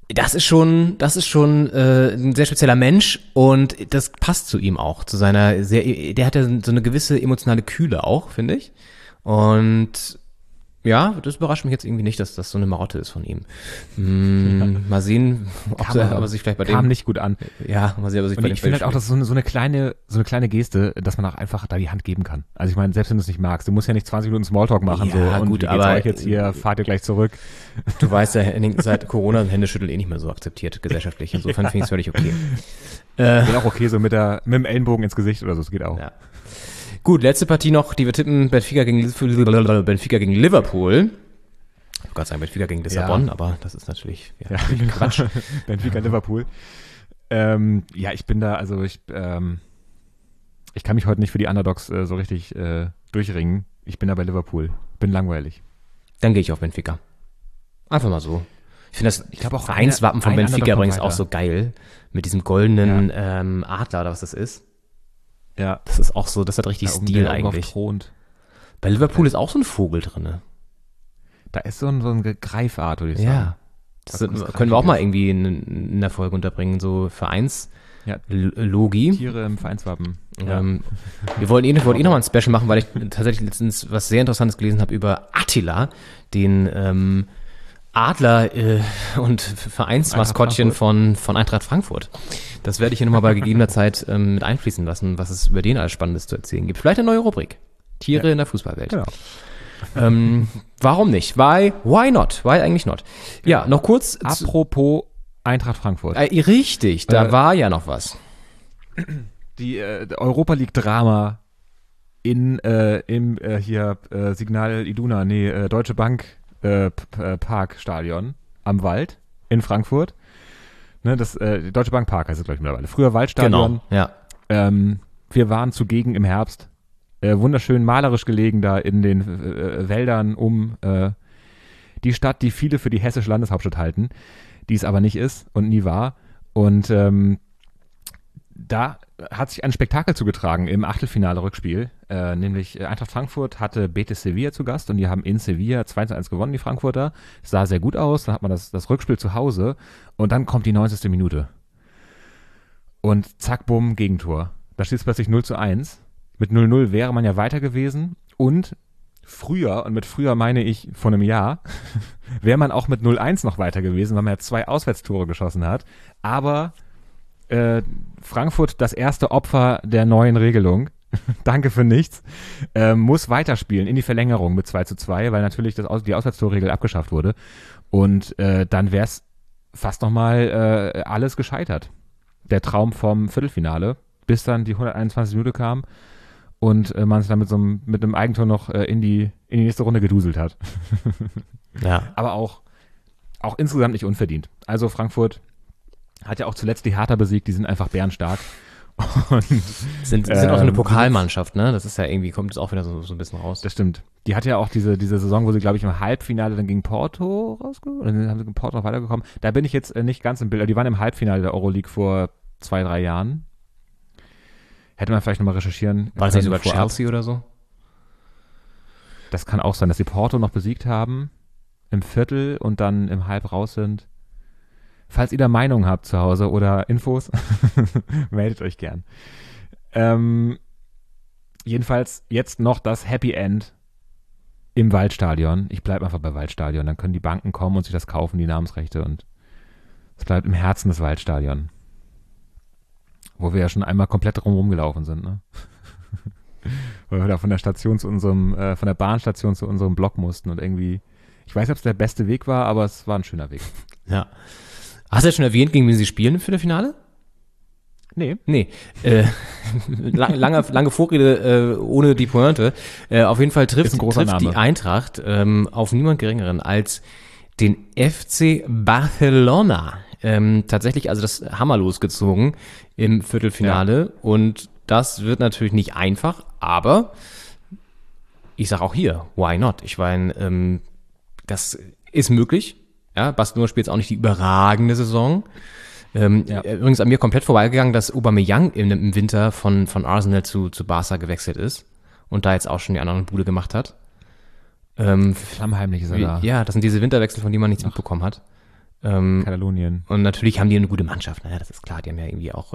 Das ist schon ein sehr spezieller Mensch und das passt zu ihm auch, zu seiner der hat ja so eine gewisse emotionale Kühle auch, finde ich. Und ja, das überrascht mich jetzt irgendwie nicht, dass das so eine Marotte ist von ihm. Mal sehen, ob er sich vielleicht bei dem... Kam nicht gut an. Ja, mal sehen, ob er sich bei dem... Ich finde halt auch, dass so eine kleine Geste, dass man auch einfach da die Hand geben kann. Also ich meine, selbst wenn du es nicht magst, du musst ja nicht 20 Minuten Smalltalk machen. Ja, so, gut, und aber euch jetzt hier, fahrt ihr gleich zurück. Du weißt ja, Henning, seit Corona sind Händeschütteln nicht mehr so akzeptiert gesellschaftlich. Insofern finde ich es völlig okay. Wäre auch okay, so mit dem Ellenbogen ins Gesicht oder so, das geht auch. Ja. Gut, letzte Partie noch, die wir tippen, Benfica gegen Liverpool. Ich wollte gerade sagen, Benfica gegen Lissabon, aber das ist natürlich Quatsch. Benfica, Liverpool. Ja, ich bin da, also ich kann mich heute nicht für die Underdogs so richtig durchringen. Ich bin da bei Liverpool. Bin langweilig. Dann gehe ich auf Benfica. Einfach mal so. Ich finde das auch Vereinswappen von Benfica übrigens auch so geil. Mit diesem goldenen Adler oder was das ist. Ja. Das ist auch so, das hat richtig Stil eigentlich. Bei Liverpool ist auch so ein Vogel drinne. Da ist so ein Greifart, würde ich sagen. Ja. Das können wir auch mal irgendwie in der Folge unterbringen, so Vereinslogi. Tiere im Vereinswappen. Ja. Wir wollten noch mal ein Special machen, weil ich tatsächlich letztens was sehr Interessantes gelesen habe über Attila, den Adler und Vereinsmaskottchen von Eintracht Frankfurt. Das werde ich hier nochmal bei gegebener Zeit mit einfließen lassen, was es über den alles Spannendes zu erzählen gibt. Vielleicht eine neue Rubrik. Tiere in der Fußballwelt. Genau. Warum nicht? Why not? Why eigentlich not? Ja, noch kurz. Apropos Eintracht Frankfurt. Richtig, da war ja noch was. Die Europa League Drama im Signal Iduna, Deutsche Bank Parkstadion am Wald in Frankfurt. Ne, das Deutsche Bank Park heißt es, glaube ich, mittlerweile. Früher Waldstadion. Genau, ja. Wir waren zugegen im Herbst. Wunderschön malerisch gelegen da in den Wäldern um die Stadt, die viele für die hessische Landeshauptstadt halten, die es aber nicht ist und nie war. Und da hat sich ein Spektakel zugetragen im Achtelfinale-Rückspiel, nämlich Eintracht Frankfurt hatte Betis Sevilla zu Gast und die haben in Sevilla 2:1 gewonnen, die Frankfurter. Das sah sehr gut aus, dann hat man das Rückspiel zu Hause und dann kommt die 90. Minute. Und zack, bumm, Gegentor. Da steht es plötzlich 0:1. Mit 0:0 wäre man ja weiter gewesen und früher, und mit früher meine ich vor einem Jahr, wäre man auch mit 0:1 noch weiter gewesen, weil man ja 2 Auswärtstore geschossen hat. Aber Frankfurt, das erste Opfer der neuen Regelung, danke für nichts, muss weiterspielen in die Verlängerung mit 2:2, weil natürlich die Auswärtstorregel abgeschafft wurde. Und dann wäre es fast nochmal alles gescheitert. Der Traum vom Viertelfinale, bis dann die 121. Minute kam und man es dann mit einem Eigentor noch in die nächste Runde geduselt hat. Ja. Aber auch insgesamt nicht unverdient. Also Frankfurt hat ja auch zuletzt die Hertha besiegt, die sind einfach bärenstark. Und sind auch so eine Pokalmannschaft, ne? Das ist ja irgendwie, kommt es auch wieder so ein bisschen raus. Das stimmt. Die hat ja auch diese Saison, wo sie, glaube ich, im Halbfinale dann gegen Porto rausgekommen, und dann haben sie gegen Porto noch weitergekommen. Da bin ich jetzt nicht ganz im Bild, aber die waren im Halbfinale der Euroleague vor 2-3 Jahren. Hätte man vielleicht nochmal recherchieren. War das nicht sogar Chelsea oder so? Das kann auch sein, dass sie Porto noch besiegt haben im Viertel und dann im Halb raus sind. Falls ihr da Meinung habt zu Hause oder Infos, meldet euch gern. Jedenfalls jetzt noch das Happy End im Waldstadion. Ich bleibe einfach bei Waldstadion. Dann können die Banken kommen und sich das kaufen, die Namensrechte. Und es bleibt im Herzen des Waldstadion. Wo wir ja schon einmal komplett drumherum gelaufen sind, ne? Weil wir da von der Station zu von der Bahnstation zu unserem Block mussten und irgendwie, ich weiß nicht, ob es der beste Weg war, aber es war ein schöner Weg. Ja. Hast du ja schon erwähnt, gegen wen sie spielen im Viertelfinale? Nee. Lange Vorrede ohne die Pointe. Auf jeden Fall trifft die Eintracht auf niemand Geringeren als den FC Barcelona. Tatsächlich also das Hammer losgezogen im Viertelfinale. Ja. Und das wird natürlich nicht einfach, aber ich sage auch hier, why not? Ich meine, das ist möglich. Ja, Barcelona spielt jetzt auch nicht die überragende Saison. Übrigens an mir komplett vorbeigegangen, dass Aubameyang im Winter von Arsenal zu Barca gewechselt ist und da jetzt auch schon die andere Bude gemacht hat. Flammheimlich ist er da. Ja, das sind diese Winterwechsel, von denen man nichts mitbekommen hat. Katalonien. Und natürlich haben die eine gute Mannschaft, naja, das ist klar, die haben ja irgendwie auch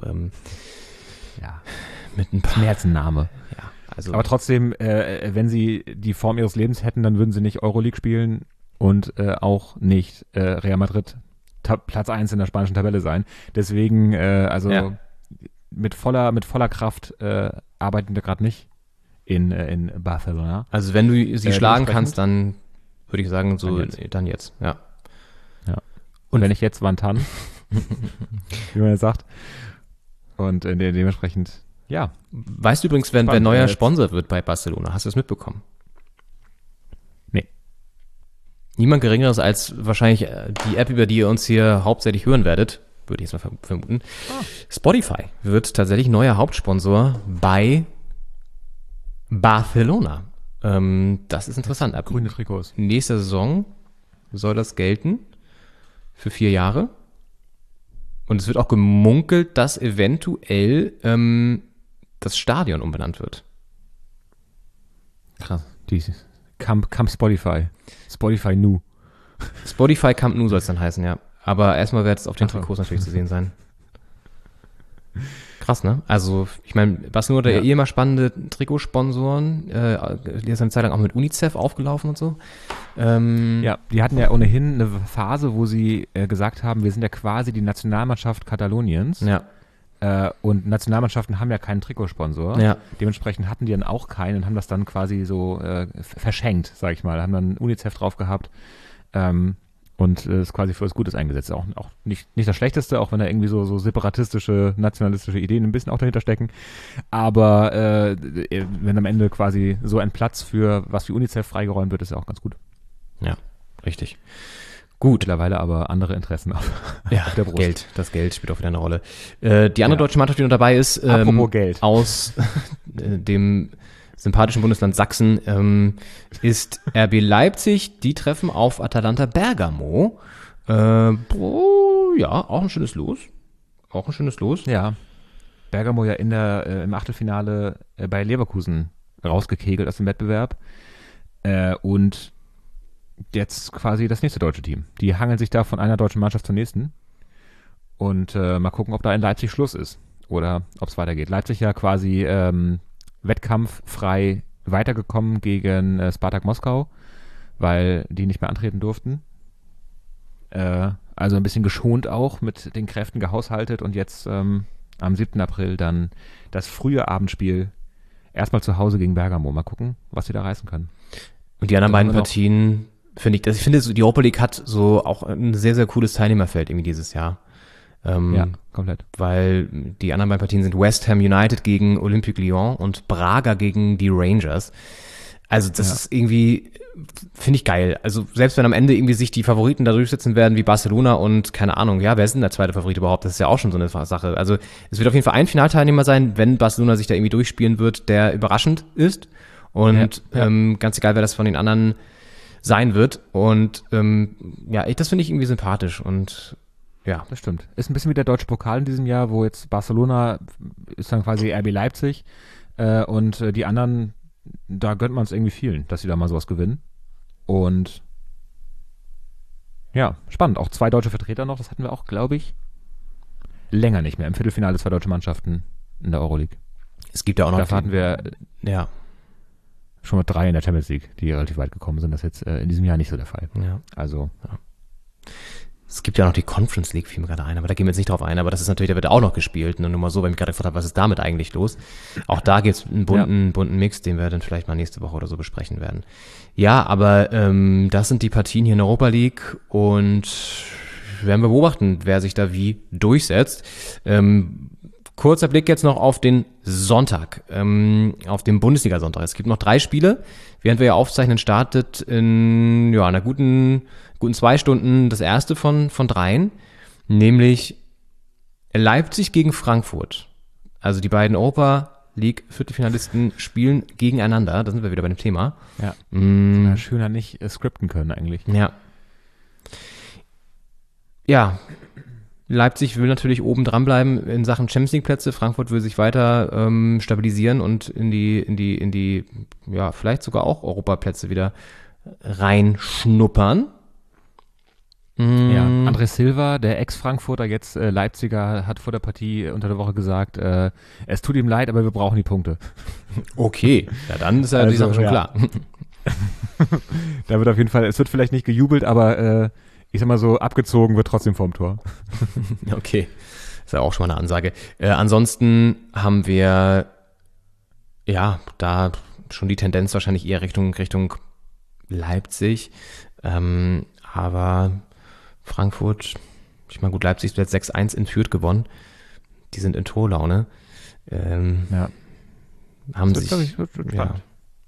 mit ein paar... Mehr als ein Name. Ja, also Aber trotzdem, wenn sie die Form ihres Lebens hätten, dann würden sie nicht Euroleague spielen und auch nicht Real Madrid Platz 1 in der spanischen Tabelle sein. Deswegen, mit voller Kraft arbeiten wir gerade nicht in Barcelona. Also wenn du sie schlagen kannst, dann würde ich sagen, Dann jetzt, ja. Und wenn nicht jetzt, wann dann? Wie man jetzt sagt. Und dementsprechend, ja. Weißt du übrigens, wer neuer Sponsor wird bei Barcelona? Hast du das mitbekommen? Nee. Niemand Geringeres als wahrscheinlich die App, über die ihr uns hier hauptsächlich hören werdet, würde ich jetzt mal vermuten. Spotify wird tatsächlich neuer Hauptsponsor bei Barcelona. Das ist interessant. Ab Grüne Trikots. Nächster Saison soll das gelten für 4 Jahre. Und es wird auch gemunkelt, dass eventuell das Stadion umbenannt wird. Krass. Camp Spotify. Spotify Nu. Spotify Camp Nou soll es dann heißen, ja. Aber erstmal wird es auf den Trikots natürlich zu sehen sein. Krass, ne? Also, ich meine, Barcelona hat ja immer spannende Trikotsponsoren. Die ist eine Zeit lang auch mit UNICEF aufgelaufen und so. Ja, die hatten ja ohnehin eine Phase, wo sie gesagt haben, wir sind ja quasi die Nationalmannschaft Kataloniens. Ja. Und Nationalmannschaften haben ja keinen Trikotsponsor. Ja. Dementsprechend hatten die dann auch keinen und haben das dann quasi so verschenkt, sag ich mal. Haben dann UNICEF drauf gehabt. Und ist quasi für was Gutes eingesetzt. Auch nicht das Schlechteste, auch wenn da irgendwie so separatistische, nationalistische Ideen ein bisschen auch dahinter stecken. Aber wenn am Ende quasi so ein Platz für was wie UNICEF freigeräumt wird, ist ja auch ganz gut. Ja, richtig. Gut. Mittlerweile aber andere Interessen auf der Brust. Das Geld spielt auch wieder eine Rolle. Die andere deutsche Mannschaft, die noch dabei ist, Apropos Geld. Aus dem sympathischen Bundesland Sachsen, ist RB Leipzig. Die treffen auf Atalanta Bergamo. Ja, auch ein schönes Los. Ja. Bergamo ja im Achtelfinale bei Leverkusen rausgekegelt aus dem Wettbewerb. Und jetzt quasi das nächste deutsche Team. Die hangeln sich da von einer deutschen Mannschaft zur nächsten. Und mal gucken, ob da in Leipzig Schluss ist. Oder ob es weitergeht. Leipzig ja quasi wettkampffrei weitergekommen gegen Spartak Moskau, weil die nicht mehr antreten durften. Also ein bisschen geschont auch, mit den Kräften gehaushaltet und jetzt am 7. April dann das frühe Abendspiel erstmal zu Hause gegen Bergamo. Mal gucken, was sie da reißen können. Und die anderen beiden Partien, ich finde, die Europa League hat so auch ein sehr, sehr cooles Teilnehmerfeld irgendwie dieses Jahr. Ja, komplett. Weil die anderen beiden Partien sind West Ham United gegen Olympique Lyon und Braga gegen die Rangers. Also das ist irgendwie, finde ich geil. Also selbst wenn am Ende irgendwie sich die Favoriten da durchsetzen werden wie Barcelona und keine Ahnung, ja, wer ist denn der zweite Favorit überhaupt? Das ist ja auch schon so eine Sache. Also es wird auf jeden Fall ein Finalteilnehmer sein, wenn Barcelona sich da irgendwie durchspielen wird, der überraschend ist. Und ganz egal, wer das von den anderen sein wird. Und das finde ich irgendwie sympathisch und ja. Das stimmt. Ist ein bisschen wie der deutsche Pokal in diesem Jahr, wo jetzt Barcelona ist dann quasi RB Leipzig und die anderen, da gönnt man es irgendwie vielen, dass sie da mal sowas gewinnen. Und ja, spannend. Auch 2 deutsche Vertreter noch, das hatten wir auch, glaube ich, länger nicht mehr. Im Viertelfinale 2 deutsche Mannschaften in der Euroleague. Es gibt ja auch noch... Da hatten wir schon mal 3 in der Champions League, die relativ weit gekommen sind. Das ist jetzt in diesem Jahr nicht so der Fall. Ja. Also... Ja. Es gibt ja noch die Conference League, fiel mir gerade ein, aber da gehen wir jetzt nicht drauf ein, aber das ist natürlich, da wird auch noch gespielt. Nur mal so, weil ich mich gerade gefragt habe, was ist damit eigentlich los? Auch da gibt es einen bunten Mix, den wir dann vielleicht mal nächste Woche oder so besprechen werden. Ja, aber das sind die Partien hier in der Europa League und werden wir beobachten, wer sich da wie durchsetzt. Kurzer Blick jetzt noch auf den Sonntag, auf den Bundesliga-Sonntag. Es gibt noch 3 Spiele. Während wir ja aufzeichnen, startet in einer guten 2 Stunden das erste von 3, nämlich Leipzig gegen Frankfurt. Also die beiden Europa League Viertelfinalisten spielen gegeneinander. Da sind wir wieder bei dem Thema. Ja. Schöner nicht skripten können eigentlich. Ja. Ja. Leipzig will natürlich oben dran bleiben in Sachen Champions League Plätze. Frankfurt will sich weiter stabilisieren und in die vielleicht sogar auch Europaplätze wieder reinschnuppern. Ja, André Silva, der Ex-Frankfurter, jetzt Leipziger, hat vor der Partie unter der Woche gesagt, es tut ihm leid, aber wir brauchen die Punkte. Okay, ja, dann ist ja die Sache schon klar. Da wird auf jeden Fall, es wird vielleicht nicht gejubelt, aber ich sag mal so, abgezogen wird trotzdem vorm Tor. Okay, ist ja auch schon mal eine Ansage. Ansonsten haben wir ja da schon die Tendenz wahrscheinlich eher Richtung Leipzig, aber Frankfurt, ich meine gut, Leipzig ist jetzt 6-1 in Fürth gewonnen. Die sind in Torlaune. Ja. Haben das sich, wird spannend.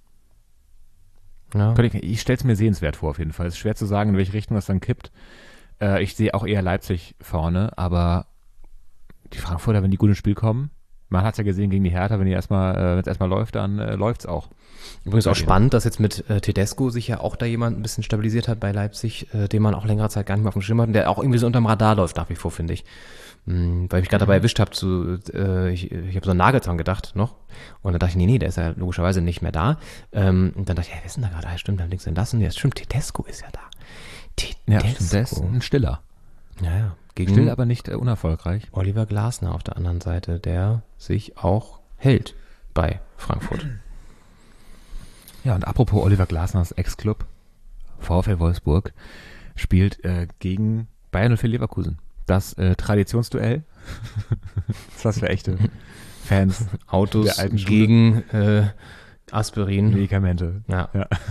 Ja. Ich stelle es mir sehenswert vor auf jeden Fall. Es ist schwer zu sagen, in welche Richtung das dann kippt. Ich sehe auch eher Leipzig vorne, aber die Frankfurter, wenn die gut ins Spiel kommen, man hat es ja gesehen gegen die Hertha, wenn es erstmal läuft, dann läuft's auch. Übrigens auch spannend, dass jetzt mit Tedesco sich ja auch da jemand ein bisschen stabilisiert hat bei Leipzig, den man auch längere Zeit gar nicht mehr auf dem Schirm hat und der auch irgendwie so unterm Radar läuft nach wie vor, finde ich. Weil ich mich gerade dabei erwischt habe, ich habe so an Nagelsmann gedacht noch und dann dachte ich, nee, der ist ja logischerweise nicht mehr da. Und dann dachte ich, wer ist denn da gerade? Ja, stimmt, dann links entlassen. Ja, stimmt, Tedesco ist ja da. Ja, stimmt, der ist ein Stiller. Ja. Gegen Still, aber nicht unerfolgreich. Oliver Glasner auf der anderen Seite, der sich auch hält bei Frankfurt. Ja, und apropos Oliver Glasners Ex-Club, VfL Wolfsburg, spielt gegen Bayern 04 Leverkusen. Das Traditionsduell. Das was für echte Fans. Autos der alten gegen Aspirin. Medikamente. Ja.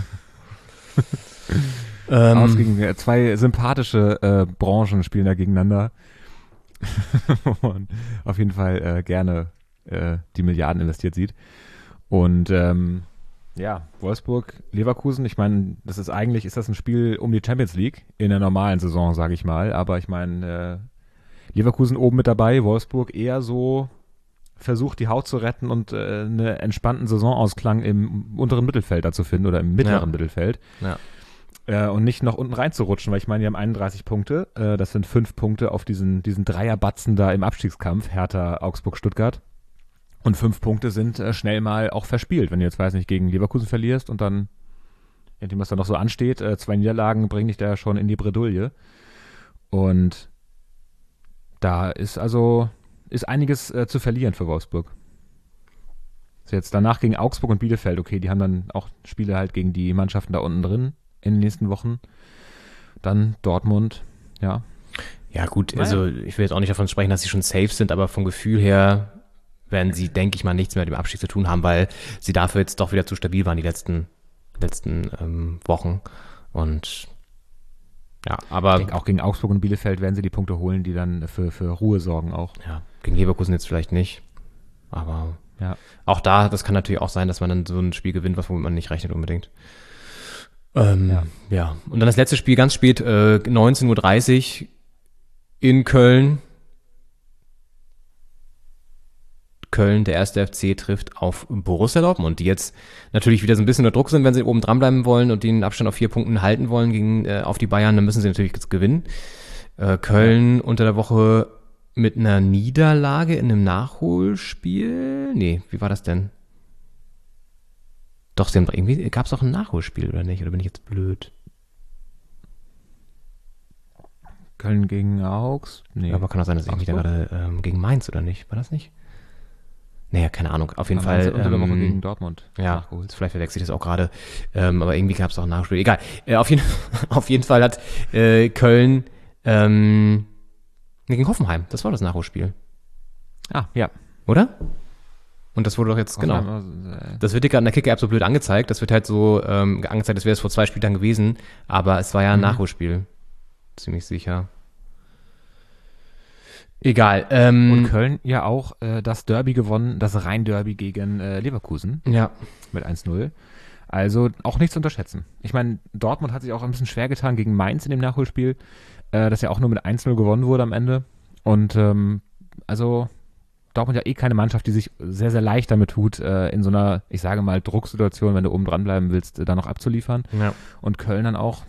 Aus gegen zwei sympathische Branchen spielen da gegeneinander. Und auf jeden Fall gerne die Milliarden investiert sieht. Und Wolfsburg, Leverkusen, ich meine, ist das ein Spiel um die Champions League in der normalen Saison, sage ich mal. Aber ich meine, Leverkusen oben mit dabei, Wolfsburg eher so versucht, die Haut zu retten und einen entspannten Saisonausklang im unteren Mittelfeld da zu finden oder im mittleren Mittelfeld. Ja. Und nicht noch unten reinzurutschen, weil ich meine, die haben 31 Punkte. Das sind 5 Punkte auf diesen Dreierbatzen da im Abstiegskampf, Hertha, Augsburg, Stuttgart. Und 5 Punkte sind schnell mal auch verspielt, wenn du jetzt, weiß nicht, gegen Leverkusen verlierst und dann, indem was da noch so ansteht, 2 Niederlagen bringen dich da ja schon in die Bredouille. Und da ist einiges zu verlieren für Wolfsburg. So jetzt danach gegen Augsburg und Bielefeld, okay, die haben dann auch Spiele halt gegen die Mannschaften da unten drin in den nächsten Wochen. Dann Dortmund, ja. Ja gut, also ich will jetzt auch nicht davon sprechen, dass sie schon safe sind, aber vom Gefühl her werden sie, denke ich mal, nichts mehr mit dem Abstieg zu tun haben, weil sie dafür jetzt doch wieder zu stabil waren die letzten Wochen. Und ja, aber ich denke, auch gegen Augsburg und Bielefeld werden sie die Punkte holen, die dann für Ruhe sorgen auch. Ja, gegen Leverkusen jetzt vielleicht nicht, aber ja. Auch das kann natürlich auch sein, dass man dann so ein Spiel gewinnt, womit man nicht rechnet unbedingt. Ja. Und dann das letzte Spiel ganz spät, 19:30 Uhr in Köln. Köln, der erste FC, trifft auf Borussia Dortmund, die jetzt natürlich wieder so ein bisschen unter Druck sind, wenn sie oben dranbleiben wollen und den Abstand auf 4 Punkten halten wollen auf die Bayern, dann müssen sie natürlich jetzt gewinnen. Köln unter der Woche mit einer Niederlage in einem Nachholspiel. Nee, wie war das denn? Doch, irgendwie gab es doch ein Nachholspiel, oder nicht? Oder bin ich jetzt blöd? Köln gegen Augs? Nee. Aber kann auch sein, dass irgendwie da gerade gegen Mainz, oder nicht? War das nicht? Naja, keine Ahnung. Auf jeden Fall. Unter der Woche gegen Dortmund. Ja, vielleicht verwechsel ich das auch gerade. Aber irgendwie gab es auch ein Nachspiel. Egal. Auf jeden Fall hat Köln gegen Hoffenheim. Das war das Nachholspiel. Ah, ja. Oder? Und das wurde doch jetzt, genau. Das wird dir gerade in der Kicker-App so blöd angezeigt. Das wird halt so angezeigt, als wäre es vor 2 Spieltagen gewesen. Aber es war ja ein Nachholspiel. Ziemlich sicher. Egal. Und Köln ja auch das Derby gewonnen, das Rhein-Derby gegen Leverkusen. Ja. Mit 1-0. Also auch nicht zu unterschätzen. Ich meine, Dortmund hat sich auch ein bisschen schwer getan gegen Mainz in dem Nachholspiel, das ja auch nur mit 1-0 gewonnen wurde am Ende. Und also Dortmund ja keine Mannschaft, die sich sehr, sehr leicht damit tut, in so einer, ich sage mal, Drucksituation, wenn du oben dranbleiben willst, da noch abzuliefern. Ja. Und Köln dann auch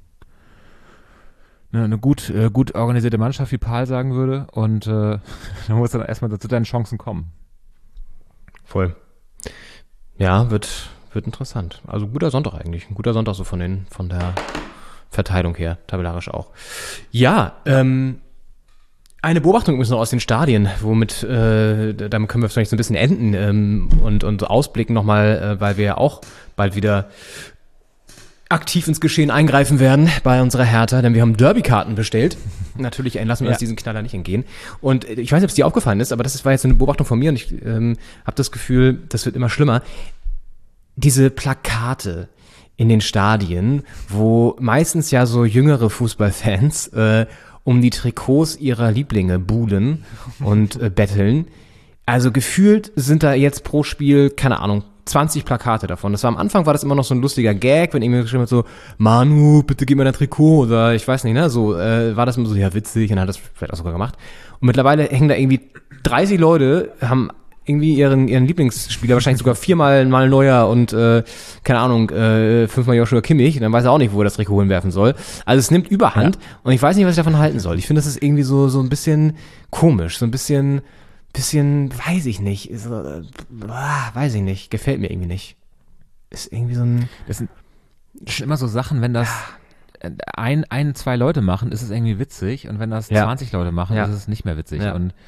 eine gut organisierte Mannschaft, wie Paul sagen würde. Und da muss dann erstmal zu deinen Chancen kommen. Voll. Ja, wird interessant. Also guter Sonntag eigentlich. Ein guter Sonntag so von Verteilung her, tabellarisch auch. Ja, eine Beobachtung übrigens noch aus den Stadien, womit, damit können wir vielleicht so ein bisschen enden und ausblicken nochmal, weil wir ja auch bald wieder aktiv ins Geschehen eingreifen werden bei unserer Hertha, denn wir haben Derby-Karten bestellt. Natürlich lassen wir uns diesen Knaller nicht entgehen. Und ich weiß nicht, ob es dir aufgefallen ist, aber war jetzt eine Beobachtung von mir und ich habe das Gefühl, das wird immer schlimmer. Diese Plakate in den Stadien, wo meistens ja so jüngere Fußballfans um die Trikots ihrer Lieblinge buhlen und betteln. Also gefühlt sind da jetzt pro Spiel, keine Ahnung, 20 Plakate davon. Am Anfang war das immer noch so ein lustiger Gag, wenn irgendwie geschrieben hat so, Manu, bitte gib mir dein Trikot oder ich weiß nicht, ne, so war das immer so, ja witzig und hat das vielleicht auch sogar gemacht. Und mittlerweile hängen da irgendwie 30 Leute, haben irgendwie ihren Lieblingsspieler, wahrscheinlich sogar 4-mal mal Neuer und keine Ahnung, 5-mal Joshua Kimmich, dann weiß er auch nicht, wo er das Trikot hinwerfen soll. Also es nimmt Überhand und ich weiß nicht, was ich davon halten soll. Ich finde, das ist irgendwie so ein bisschen komisch, so ein bisschen, weiß ich nicht, weiß ich nicht, gefällt mir irgendwie nicht. Ist irgendwie so ein... Das sind immer so Sachen, wenn das zwei Leute machen, ist es irgendwie witzig und wenn das 20 Leute machen, ist es nicht mehr witzig. Ja. Und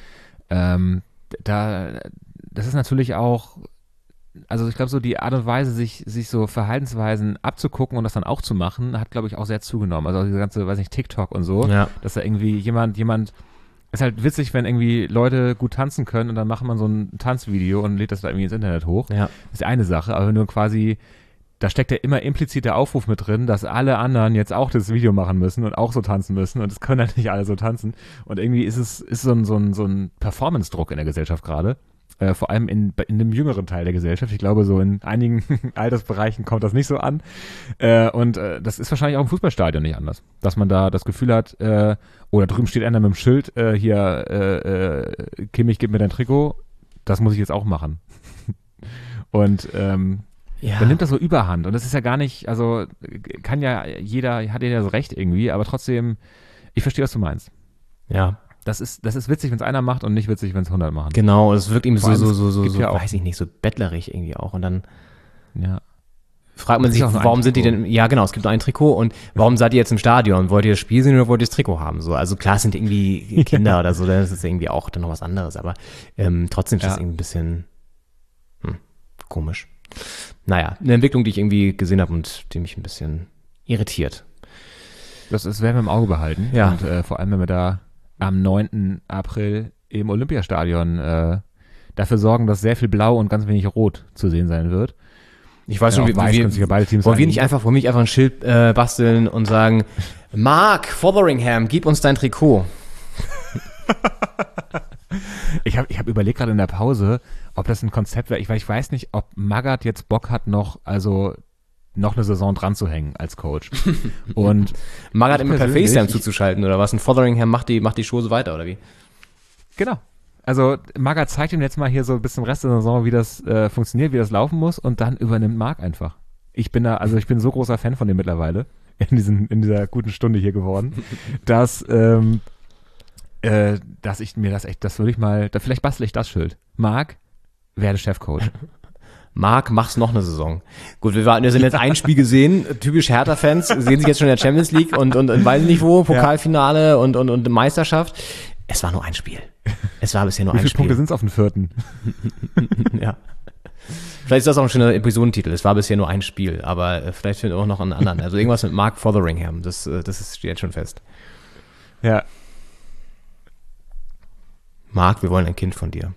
das ist natürlich auch, also ich glaube so die Art und Weise, sich so Verhaltensweisen abzugucken und das dann auch zu machen, hat glaube ich auch sehr zugenommen. Also diese ganze, weiß nicht, TikTok und so, dass da irgendwie jemand, ist halt witzig, wenn irgendwie Leute gut tanzen können und dann macht man so ein Tanzvideo und lädt das da irgendwie ins Internet hoch. Ja. Das ist die eine Sache, aber wenn du quasi, da steckt ja immer implizit der Aufruf mit drin, dass alle anderen jetzt auch das Video machen müssen und auch so tanzen müssen und es können halt nicht alle so tanzen und irgendwie ist so ein Performance-Druck in der Gesellschaft gerade, vor allem in dem jüngeren Teil der Gesellschaft. Ich glaube, so in einigen Altersbereichen kommt das nicht so an und das ist wahrscheinlich auch im Fußballstadion nicht anders, dass man da das Gefühl hat, oder drüben steht einer mit dem Schild, Kimmich, gib mir dein Trikot, das muss ich jetzt auch machen. Und dann nimmt das so Überhand und das ist ja gar nicht, also hat ja jeder so recht irgendwie, aber trotzdem, ich verstehe, was du meinst. Ja. Das ist witzig, wenn es einer macht und nicht witzig, wenn es 100 machen. Genau, es wirkt ihm so weiß ich nicht, so bettlerig irgendwie auch und dann fragt man sich, warum sind die denn, ja genau, es gibt nur ein Trikot und warum seid ihr jetzt im Stadion? Wollt ihr das Spiel sehen oder wollt ihr das Trikot haben? So, also klar, es sind irgendwie Kinder oder so, dann ist es irgendwie auch dann noch was anderes, aber trotzdem ist das irgendwie ein bisschen komisch. Naja, eine Entwicklung, die ich irgendwie gesehen habe und die mich ein bisschen irritiert. Das werden wir im Auge behalten. Ja. Und vor allem, wenn wir da am 9. April im Olympiastadion dafür sorgen, dass sehr viel Blau und ganz wenig Rot zu sehen sein wird. Ich weiß schon, wollen wir nicht einfach ein Schild basteln und sagen, Mark Fotheringham, gib uns dein Trikot. Ich hab überlegt gerade in der Pause, ob das ein Konzept wäre. Ich weiß nicht, ob Magath jetzt Bock hat, noch eine Saison dran zu hängen als Coach. Und Magath immer per FaceTime zuzuschalten oder was? Und Fotheringham macht die Show so weiter, oder wie? Genau. Also Magath zeigt ihm jetzt mal hier so bis zum Rest der Saison, wie das funktioniert, wie das laufen muss und dann übernimmt Marc einfach. Ich bin so großer Fan von dem mittlerweile in dieser guten Stunde hier geworden, dass ich mir das würde ich mal, vielleicht bastle ich das Schild. Marc, werde Chefcoach. Marc, mach's noch eine Saison. Gut, wir sind jetzt ein Spiel gesehen, typisch Hertha-Fans, sehen sich jetzt schon in der Champions League und weiß nicht wo, Pokalfinale und Meisterschaft. Es war nur ein Spiel. Es war bisher nur ein Spiel. Wie viele Punkte sind es auf dem 4.? Ja. Vielleicht ist das auch ein schöner Episodentitel. Es war bisher nur ein Spiel, aber vielleicht findet auch noch einen anderen. Also irgendwas mit Mark Fotheringham, das steht jetzt schon fest. Ja. Marc, wir wollen ein Kind von dir.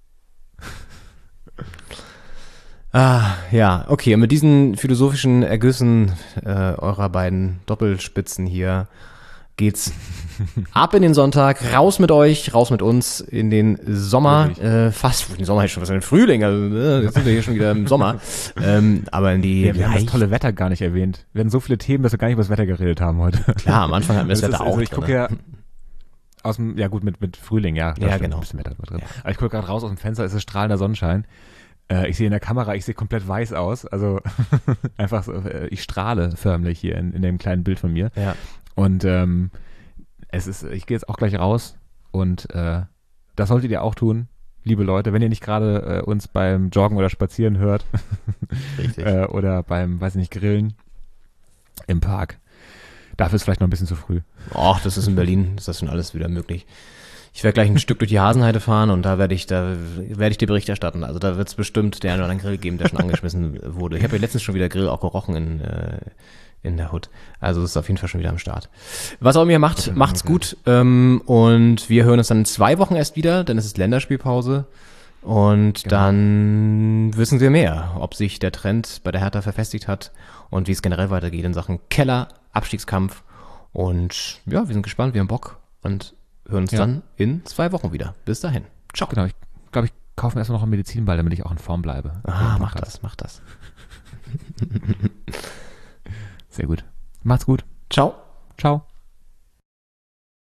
Ja, okay. Und mit diesen philosophischen Ergüssen eurer beiden Doppelspitzen hier geht's ab in den Sonntag, raus mit euch, raus mit uns in den Sommer, fast, den Sommer ist schon was in den Frühling, also jetzt sind wir hier schon wieder im Sommer, aber in die... Wir haben das tolle Wetter gar nicht erwähnt. Wir hatten so viele Themen, dass wir gar nicht über das Wetter geredet haben heute. Klar, am Anfang hatten wir das Wetter auch ich gucke ja aus dem, ja gut, mit Frühling, ja genau. Ein bisschen Wetter drin. Ja. Aber ich gucke gerade raus aus dem Fenster, es ist strahlender Sonnenschein. Ich sehe in der Kamera, ich sehe komplett weiß aus, also einfach so, ich strahle förmlich hier in dem kleinen Bild von mir. Ja. Und ich gehe jetzt auch gleich raus und das solltet ihr auch tun, liebe Leute, wenn ihr nicht gerade uns beim Joggen oder Spazieren hört. Richtig. Oder beim, weiß nicht, Grillen im Park. Dafür ist vielleicht noch ein bisschen zu früh. Och, das ist in Berlin, ist das schon alles wieder möglich. Ich werde gleich ein Stück durch die Hasenheide fahren und da werde ich dir Bericht erstatten. Also da wird es bestimmt den einen oder anderen Grill geben, der schon angeschmissen wurde. Ich habe ja letztens schon wieder Grill auch gerochen in der Hood. Also es ist auf jeden Fall schon wieder am Start. Was auch immer ihr macht, macht's gut. Und wir hören uns dann in 2 Wochen erst wieder, denn es ist Länderspielpause. Und dann wissen wir mehr, ob sich der Trend bei der Hertha verfestigt hat und wie es generell weitergeht in Sachen Keller, Abstiegskampf. Und ja, wir sind gespannt, wir haben Bock und hören uns dann in 2 Wochen wieder. Bis dahin. Ciao. Genau, ich glaube, ich kaufe mir erstmal noch einen Medizinball, damit ich auch in Form bleibe. Mach das. Sehr gut. Macht's gut. Ciao. Ciao.